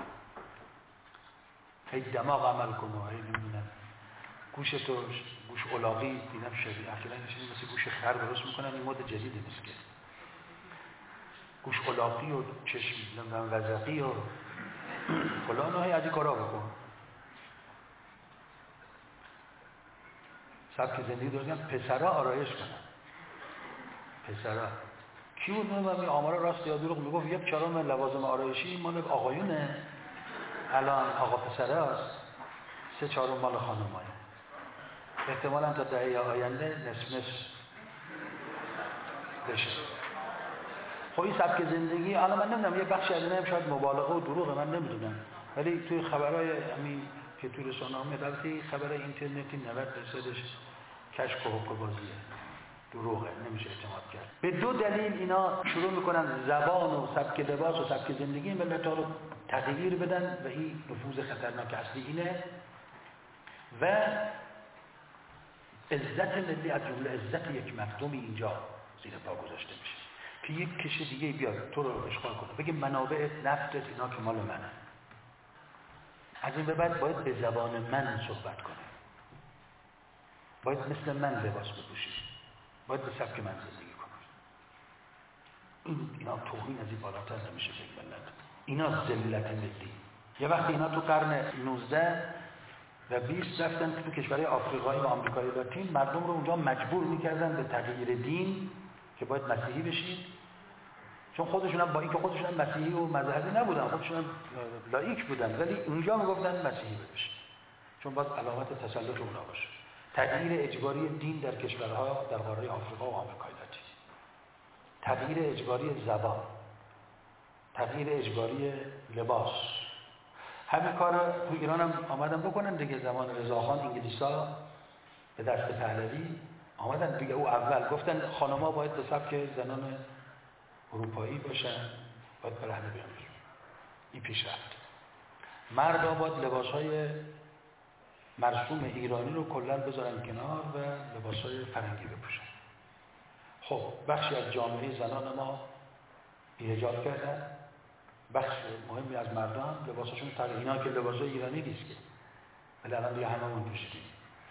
هی دماغ عمل کن و هی نمیدونم گوش تو گوش الاغی دیدم شبیه اخیراً یه چیزی مثل گوش خر درست میکنن، این مد جدیده نیست که گوش الاغی و چشم نمیدونم وزقی و فلان و هی از این کارا بکن. سبک زندگی داریم پسرها آرایش کنن. پسرها کی بود نمیدونم این آمارا راست یا دروغ میگفت یک چهارم لوازم آرایشی مال آقایونه، الان آقا پسره هست، سه چهارم مال خانمایه. احتمالاً تا دهه آینده نصف نصف بشه. خب این سبک زندگی الان من نمیدونم یه بخشی از اینم شاید مبالغه و دروغه، من نمیدونم، ولی توی خبرهای همین که توی رسانه‌ها میاد، البته خبر اینترنتی نود درصدش کشف و حقه‌بازیه، دروغه، نمیشه اعتماد کرد. به دو دلیل اینا شروع میکنن زبان و سبک لباس و سبک زندگی ملت‌ها رو تغییر بدن و این نفوذ خطرناک اصلی اینه و عزت ملی از جمله عزت یک مردمی اینجا زیر پا گذاشته میشه که یک کشور دیگه بیاد تو رو اشغال کنه، بگه منابع نفتت اینا که مال منه. از این به بعد باید به زبان من صحبت کنه، باید مثل من لباس بپوشی، باید به سبک من زندگی کنه. این اینا توهین از این بالاتر نمیشه به ملت. اینا ذلت ملی. یه وقتی اینا تو قرن نوزده و بیست رفتن تو کشورهای آفریقایی و آمریکای لاتین، مردم رو اونجا مجبور میکردن به تغییر دین که باید مسیحی بشید، چون خودشون هم با اینکه خودشون هم مسیحی و مذهبی نبودن، خودشون هم لاییک بودن، ولی اونجا میگفتن مسیحی بشید چون باید علامت تسلط اونا باشه. تغییر اجباری دین در کشورها در قاره آفریقا و آمریکای لاتین، تغییر اجباری زبان، تغییر اجباری لباس. همین کار تو ایران هم آمدن بکنن دیگه. زمان رضاخان انگلیسا به دست پهلوی آمدن دیگه، او اول گفتن خانم‌ها باید به سبک زنان اروپایی باشن، باید برهنه بیان. این پیش رفت. مردا باید لباس‌های مرسوم ایرانی رو کلا بذارن کنار و لباس‌های فرنگی بپوشن. خب بخشی از جامعه زنان ما ایجاد کردن، بخش مهمی از مردان لباسشون تغییر، اینا که لباسای ایرانی نیست که، ولی الان دیگه هممون پوشیدیم.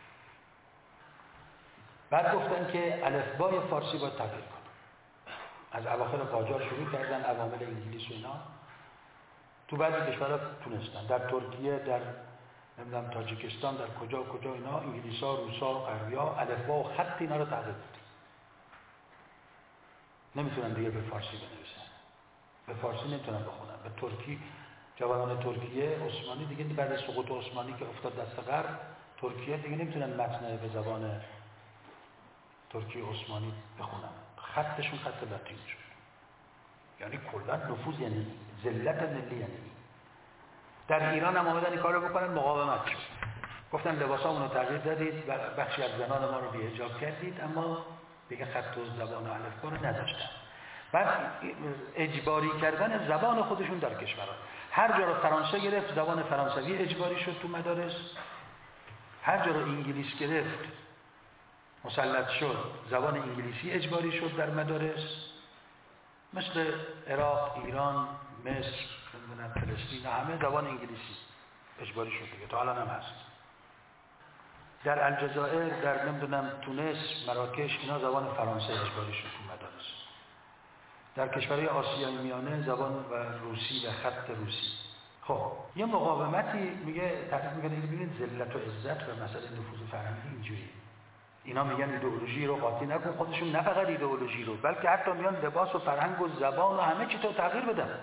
بعد گفتن که الفبای فارسی باید تغییر کنه. از اواخر قاجار شروع کردن، عوامل انگلیس و اینا تو بعضی کشورها تونستن، در ترکیه، در نمیدونم تاجیکستان، در کجا کجا اینا انگلیسا، روسا، غربیا الفبا و خط اینا رو تغییر دادن. نمیتونن دیگه به فارسی بنویسن، به فارسی نمیتونن بخونن. به ترکی، جوانان ترکیه عثمانی دیگه بعد از سقوط عثمانی که افتاد دست غرب، ترکیه دیگه نمیتونن متن به زبان ترکی عثمانی بخونن، خطشون خط لاتین شد. یعنی کلا نفوذ، یعنی ذلت ملی. یعنی در ایران هم آمدن این کارو بکنن، مقاومت شد. گفتن لباسامون رو تغییر دادید و بخشی از زنان ما رو بی‌حجاب کردید، اما دیگه خط و زبان و الفبا رو نداشتن. بعد اجباری کردن زبان خودشون در کشورها. هر جا رو فرانسه گرفت زبان فرانسوی اجباری شد تو مدارس، هر جا رو انگلیس گرفت مسلط شد زبان انگلیسی اجباری شد در مدارس، مثل عراق، ایران، مصر، نمیدونم فلسطین، همه زبان انگلیسی اجباری شد دیگه، تا الان هم هست. در الجزایر، در نمیدونم تونس، مراکش، اینا زبان فرانسه اجباری شد تو مدارس. در کشورهای آسیای میانه زبان و روسی و خط روسی. خب یه مقاومتی میگه تعریف میکنه، ببینید ذلت و عزت و مسئله نفوذ فرهنگی اینجوری. اینا میگن ایدئولوژی رو قاطی نکن، خودشون نه فقط ایدئولوژی رو بلکه حتی میان لباس و فرهنگ و زبان و همه چی رو تغییر بدن.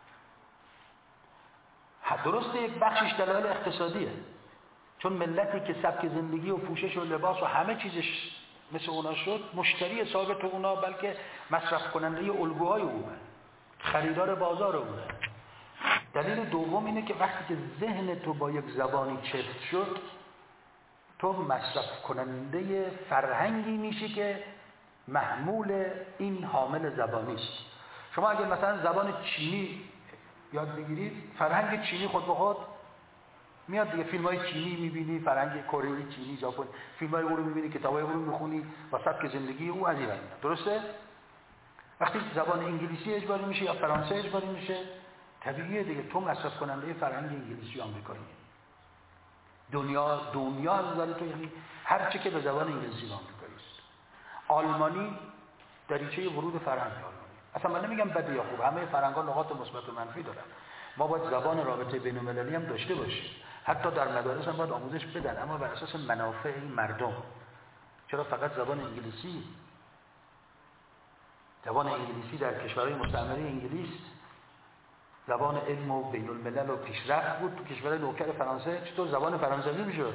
درسته یک بخشش دلایل اقتصادیه، چون ملتی که سبک زندگی و پوشش و لباس و همه چیزش مثل اونا شد، مشتری ثابت اونا بلکه مصرف کننده الگوهای اونا، خریدار بازار اونا. دلیل دوم اینه که وقتی که ذهن تو با یک زبانی چفت شد، تو مصرف کننده فرهنگی میشی که محمول این حامل زبانی است. شما اگر مثلا زبان چینی یاد بگیرید، فرهنگ چینی خود به خود میاد دیگه. فیلم‌های چینی می‌بینی، فرهنگ کره، چینی، ژاپن، فیلم‌های او رو می‌بینی، کتابای او رو می‌خونی و سبک زندگی او از این میاد. درسته؟ وقتی زبان انگلیسی اجباری میشه یا فرانسه اجباری میشه، طبیعیه دیگه تو مصرف کننده فرهنگ انگلیسی آمریکایی. دنیا دنیا از نظر تو یعنی هر چی که به زبان انگلیسی و آمریکایی است. آلمانی دریچه ورود فرهنگ آلمانی. اصلا من نمیگم بده یا خوب، همه فرهنگ‌ها نقاط مثبت و منفی دارن. ما باید زبان رابطه بین‌المللی هم داشته باشیم. حتی در مدارس هم باید آموزش بدن، اما بر اساس منافع این مردم. چرا فقط زبان انگلیسی؟ زبان انگلیسی در کشورهای مستعمره انگلیس زبان علم و بین الملل و پیشرفت بود. تو کشورهای نوکر فرانسه چطور زبان فرانسوی میشد؟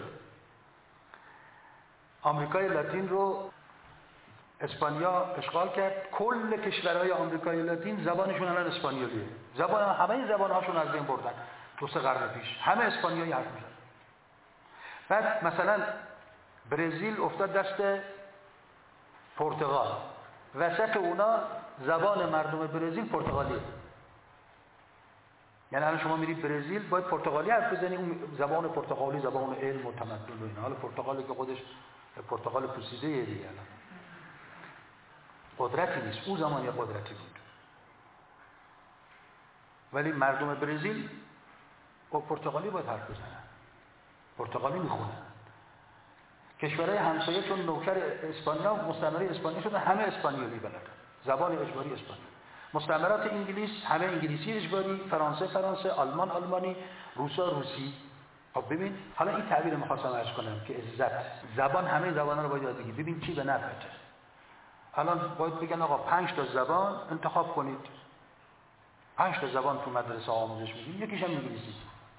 آمریکای لاتین رو اسپانیا اشغال کرد، کل کشورهای آمریکای لاتین زبانشون الان اسپانیولیه. زبان همه زبان‌هاشون از بین بردن دو سه قرن پیش. همه اسپانیایی حرف می‌زنن. بعد مثلا برزیل افتاد دست پرتغال. وسط اونا زبان مردم برزیل پرتغالیه. یعنی الان شما میرید برزیل باید پرتغالی حرف بزنی، اون زبان پرتغالی زبان علم و تمدن و اینا. حالا پرتغالی که خودش پرتغال پوسیده یه دیگه الان قدرتی نیست، اون زمان یه قدرتی بود. ولی مردم برزیل با پرتغالی باید حرف بزنن، پرتغالی میخونن. کشورهای همسایه چون نوکر اسپانیا مستعمره اسپانیا شدن، همه اسپانیولی بلدن، زبان اجباری اسپانیایی. مستعمرات انگلیس همه انگلیسی اجباری، فرانسه فرانسه، آلمان آلمانی، روسا روسی. خب ببین، حالا این تعبیر می‌خواستم عرض کنم که عزت زبان همه زبانا رو باید یاد بگیری. ببین چی به نفعته. الان باید بگن آقا پنج تا زبان انتخاب کنید. پنج تا زبان تو مدرسه آموزش میدیم، یکیش هم انگلیسی.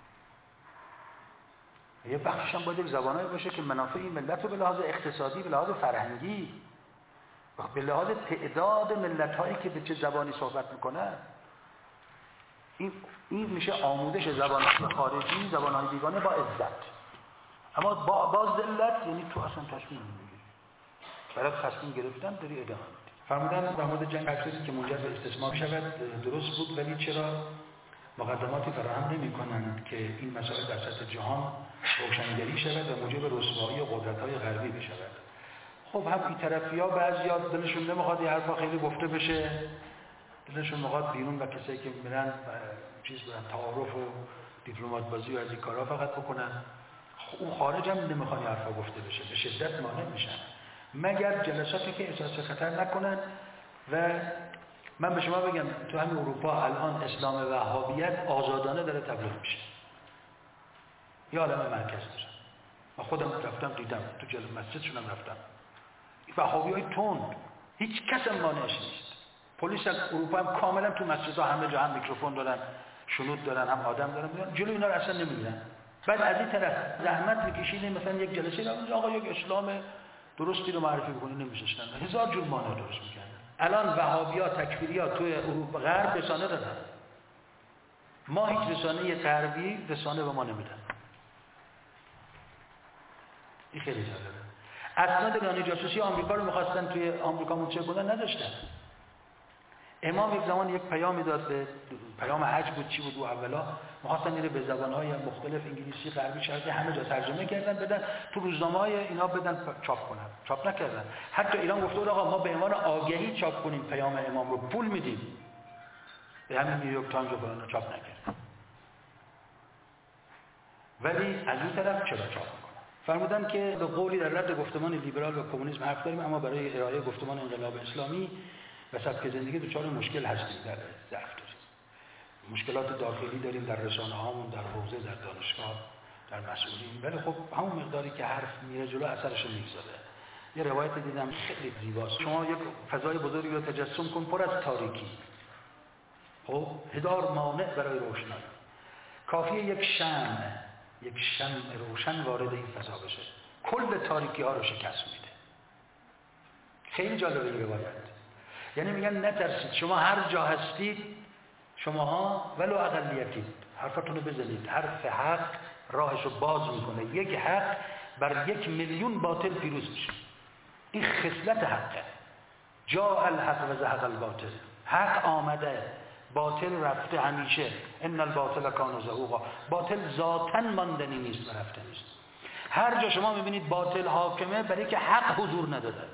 یه بخشش هم باید یک زبانایی باشه که منافع این ملت رو به لحاظ اقتصادی، به لحاظ فرهنگی، به لحاظ تعداد ملت‌هایی که به چه زبانی صحبت میکنن، این این میشه آموزش زبان‌های خارجی، زبان‌های بیگانه با عزت. اما با با ذلت یعنی تو اصلا تصمیم نمیگیری. برای تصمیم گرفتن داری ادامه میدی. فرمودن در مورد جنگ هرچیزی که منجر به استثمار شود درست بود، ولی چرا مقدماتی فراهم نمی‌کنند که این مسائل در سطح جهان روشنگری شود و موجب رسوایی قدرت‌های غربی بشود؟ خب هم این طرفی‌ها بعضیا دلشون نمیخواد این حرفا خیلی گفته بشه، دلشون میخواد بیرون و کسایی که میرن چیز برن تعارف و دیپلمات بازی و از این کارا فقط بکنن. اون خارج هم نمیخوان این حرفا گفته بشه، به شدت مانع میشن مگر جلساتی که احساس خطر نکنن. و من به شما بگم تو همین اروپا الان اسلام وهابیت آزادانه داره تبلیغ میشه. یه عالم مرکز داره. من خودم رفتم دیدم، تو جلسه مسجدشون هم رفتم. وهابیای تند، هیچ کس هم مانعش نیست. پلیس از اروپا هم کاملا تو مسجدها همه جا هم میکروفون دارن، شنود دارن، هم آدم دارن، میان جلو اینا رو اصلا نمیگیرن. بعد از این طرف زحمت میکشیدین مثلا یک جلسه رو آقا یک اسلام درستی رو معرفی بکنید، نمیذاشتن. هزار جور مانع درست میکردن. الان وهابی‌ها تکفیری‌ها توی اروپا غرب رسانه دارن. ما هیچ رسانه غربی رسانه به ما نمیدن. این خیلی جالبه. اسناد رانی جاسوسی آمریکا رو می‌خواستن توی آمریکا منتشر کنن، نداشتن. امام یک زمان یک پیامی داد، به پیام حج بود چی بود و اولا می‌خواستن اینو به زبان‌های مختلف انگلیسی، غربی، شرقی همه جا ترجمه کردن بدن تو روزنامه‌های اینا بدن چاپ کنن. چاپ نکردن. حتی ایران گفته بود آقا ما به عنوان آگهی چاپ کنیم پیام امام رو، پول میدیم. به همین نیویورک تایمز رو فلان چاپ نکرد. ولی از این طرف چرا چاپ می‌کنن؟ فرمودن که به قولی در رد گفتمان لیبرال و کمونیسم حرف داریم، اما برای ارائه گفتمان انقلاب اسلامی و سبک زندگی دچار مشکل هستیم. در ضعف داریم، مشکلات داخلی داریم در رسانه هامون، در حوزه، در دانشگاه، در مسئولین. ولی خب همون مقداری که حرف میره جلو اثرش میگذاره. یه روایت دیدم خیلی زیباست. شما یک فضای بزرگی رو تجسم کن پر از تاریکی، خب هزار مانع برای روشنایی. کافیه یک شمع یک شمع روشن وارد این فضا بشه، کل تاریکی ها رو شکست میده. خیلی جالبه این روایت. یعنی میگن نترسید، شما هر جا هستید شماها ولو اقلیتید، حرفتون رو بزنید. حرف حق راهش رو باز میکنه. یک حق بر یک میلیون باطل پیروز میشه. این خصلت حقه. جاء الحق و زهق الباطل. حق آمده، باطل رفته همیشه. ان الباطل کان زهوقا. باطل ذاتاً ماندنی نیست و رفته نیست. هر جا شما میبینید باطل حاکمه، برای که حق حضور نداره.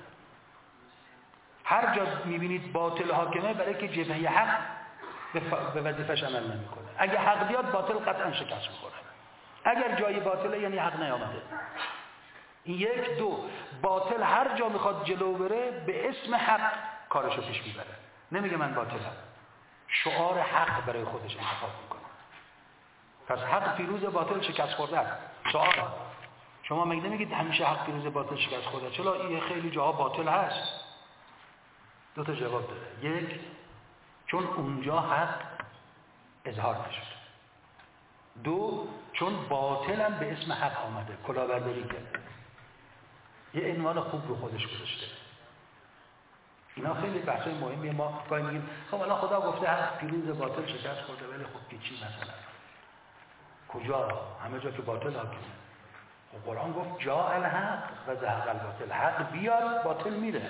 هر جا میبینید باطل حاکمه، برای که جبهه حق به وظیفش عمل نمیکنه. اگه حق بیاد باطل قطعا شکست میخوره. اگر جای باطله یعنی حق نیامده. این یک. دو، باطل هر جا میخواد جلو بره به اسم حق کارشو پیش میبره. نمیگه من باطلم، شعار حق برای خودش انتخاب میکنه. پس حق پیروز، باطل شکست خورده است. سوال، شما مگه نمیگید همیشه حق پیروز باطل شکست خورده؟ چرا این خیلی جاها باطل هست؟ دو تا جواب داره. یک، چون اونجا حق اظهار نشد. دو، چون باطل هم به اسم حق آمده، کلاهبرداری کرده، یه عنوان خوب رو خودش گذاشته. اینا خیلی بحثای مهمیه. ما گاهی میگیم خب الان خدا گفته حق پیروز، باطل شکست خورده، ولی خب چی مثلا کجا؟ همه جا که باطل حاکمه. خب قرآن گفت جاء الحق و زهق الباطل. حق بیاد باطل میره.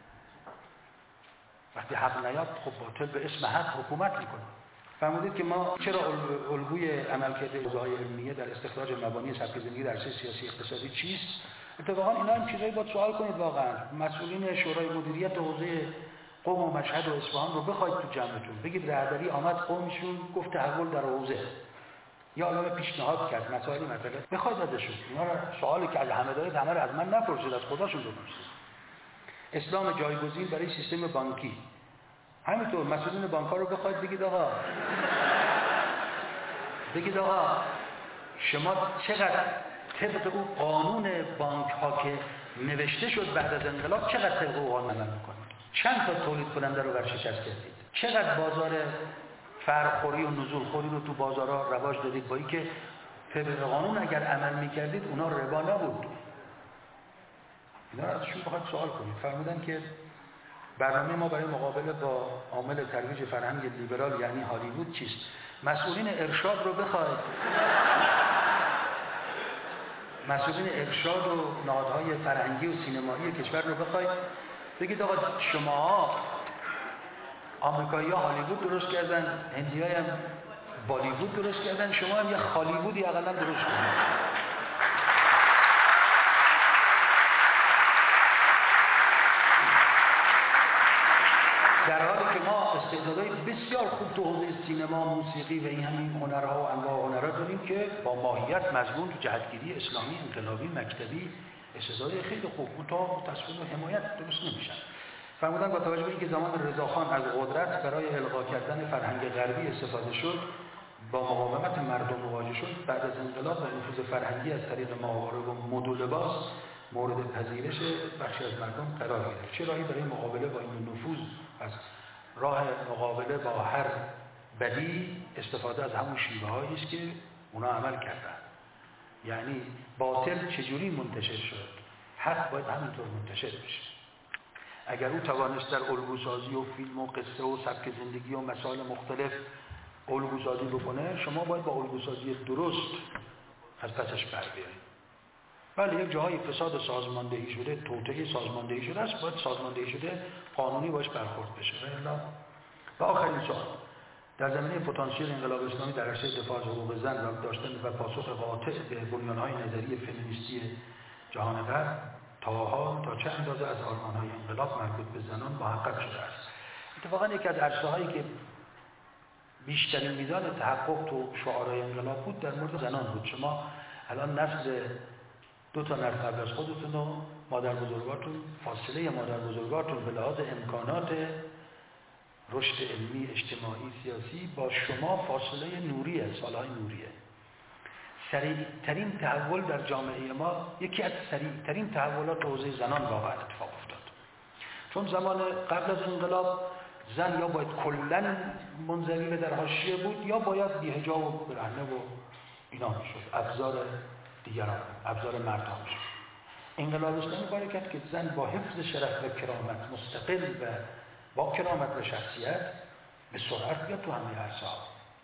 وقتی حق نیاد خب باطل به اسم حق حکومت میکنه. فرمودید که ما چرا الگوی عملکرد حوزه‌های علمیه در استخراج مبانی سبک زندگی در عرصه سیاسی اقتصادی چیست؟ اتفاقا اینا هم چیزایی باید سوال کنید. واقعا مسئولین شورای مدیریت حوزه قم و مشهد و اصفهان رو بخواید تو جمعتون بگید رهبری آمد قومشون گفت تحول در حوزه، یا علامه پیشنهاد کرد مسائلی مثلا، بخواید ازشون اینا رو سوالی که از همه دارید همه رو از من نپرسید، از خداشون بپرسید. اسلام جایگزین برای سیستم بانکی، همینطور مسئولین بانک‌ها رو بخواید بگید آقا بگید آقا شما چقدر طبق اون قانون بانک ها که نوشته شد بعد از انقلاب چقدر طبق اون قانون عمل میکنید؟ چند تا تولید کننده رو ورشکست کردید؟ چقدر بازار فرخوری و نزولخوری رو تو بازارها رواج دادید؟ با اینکه طبق قانون اگر عمل میکردید اونا ربا نبود. اینا رو ازشون بخواید سوال کنید. فرمودن که برنامه ما برای مقابله با عامل ترویج فرهنگ لیبرال یعنی هالیوود چیست؟ مسئولین ارشاد رو بخواید مسئولین ارشاد و نهادهای فرهنگی و سینمایی کشور رو بخواید بگید آقا شما آمریکایی‌ها هالیوود درست کردن، هندی‌ها هم بالیوود درست کردن، شما هم یه خالیوودی حداقل درست کنید. در حالی که ما استعدادهای بسیار خوب تو حوزه سینما، موسیقی و این همین هنرها و انواع هنرها داریم که با ماهیت مضمون تو جهتگیری اسلامی، انقلابی، مکتبی استعدادهای خیلی خوب منتها متأسفانه و حمایت درست نمیشن. فرمودن با توجه به اینکه زمان رضاخان از قدرت برای القا کردن فرهنگ غربی استفاده شد، با مقاومت مردم مواجه شد، بعد از انقلاب و نفوذ فرهنگی از طریق ماهواره و مد و لباس مورد پذیرش بخشی از مردم قرار گرفت. چه راهی برای مقابله با این نفوذ از راه مقابله با هر بدی استفاده از همون شیوه هایی است که اونا عمل کردن. یعنی باطل چجوری منتشر شد، حق باید همینطور منتشر بشه. اگر او توانست در الگوسازی و فیلم و قصه و سبک زندگی و مسائل مختلف الگوسازی بکنه، شما باید با الگوسازی درست از پسش بر بیایید. بله یک جاهای فساد سازماندهی شده، توطئه سازماندهی شده است، باید سازماندهی شده قانونی باش برخورد بشه. و آخرین سوال، در زمینه پتانسیل انقلاب اسلامی در عرصه دفاع از حقوق زن و داشتن و پاسخ قاطع به بنیان‌های نظری فمینیستی جهان غرب تا حال تا چه اندازه از آرمان‌های انقلاب مربوط به زنان محقق شده است. اتفاقا یکی از عرصه‌هایی که بیشترین میزان تحقق تو شعارهای انقلاب بود در مورد زنان بود. شما الان نسل دو تا نسل قبل از خودتون و مادر بزرگاتون، فاصله مادر بزرگاتون به لحاظ امکانات رشد علمی، اجتماعی، سیاسی با شما فاصله نوریه، سالهای نوریه. سریعترین تحول در جامعه ما یکی از سریعترین تحولات حوزه زنان واقعا اتفاق افتاد. چون زمان قبل از انقلاب زن یا باید کلاً منزوی و در حاشیه بود یا باید بی‌حجاب و برهنه و اینا میشد، ابزار دیگران، ابزار مردان میشد. انقلاب اسلامی کاری کرد که زن با حفظ شرف و کرامت مستقل و با کرامت و شخصیت به سرعت بیاد تو همه عرصه‌ها.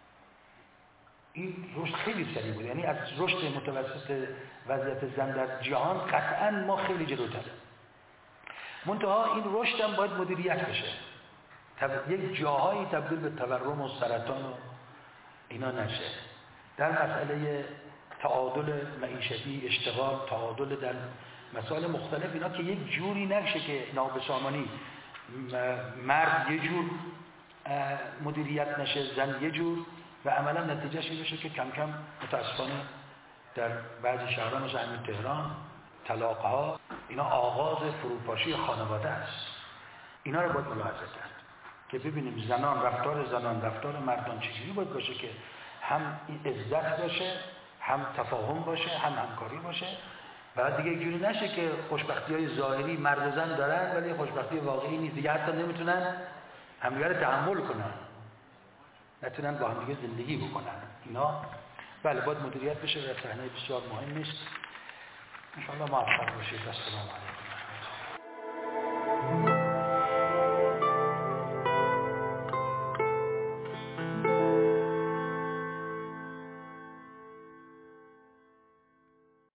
این رشد خیلی سریع بود، یعنی از رشد متوسط وضعیت زن در جهان قطعاً ما خیلی جلوتریم. منتها این رشد هم باید مدیریت بشه. تب... یک جاهایی تبدیل به تورم و سرطان و اینا نشه. در مسئله تعادل معیشتی، اشتغال، تعادل در مسائل مختلف، اینا که یک جوری نشه که نابسامانی مرد یه جور مدیریت نشه، زن یه جور، و عملا نتیجهش این بشه که کم کم متاسفانه در بعضی شهرها مثل همین تهران طلاق‌ها اینا آغاز فروپاشی خانواده است. اینا رو باید ملاحظه کرد که ببینیم زنان، رفتار زنان، رفتار مردان چجوری باید باشه که هم عزت باشه، هم تفاهم باشه، هم همکاری باشه. بعد دیگه اینجوری نشه که خوشبختی‌های ظاهری مرد و زن دارن ولی خوشبختی واقعی نیست، دیگه حتی نمیتونن همدیگه رو تحمل کنن، نتونن با هم دیگه زندگی بکنن. اینا بله باید مدیریت بشه و صحنه بسیار مهم نیست. ان شاء الله موفق باشید. السلام علیکم.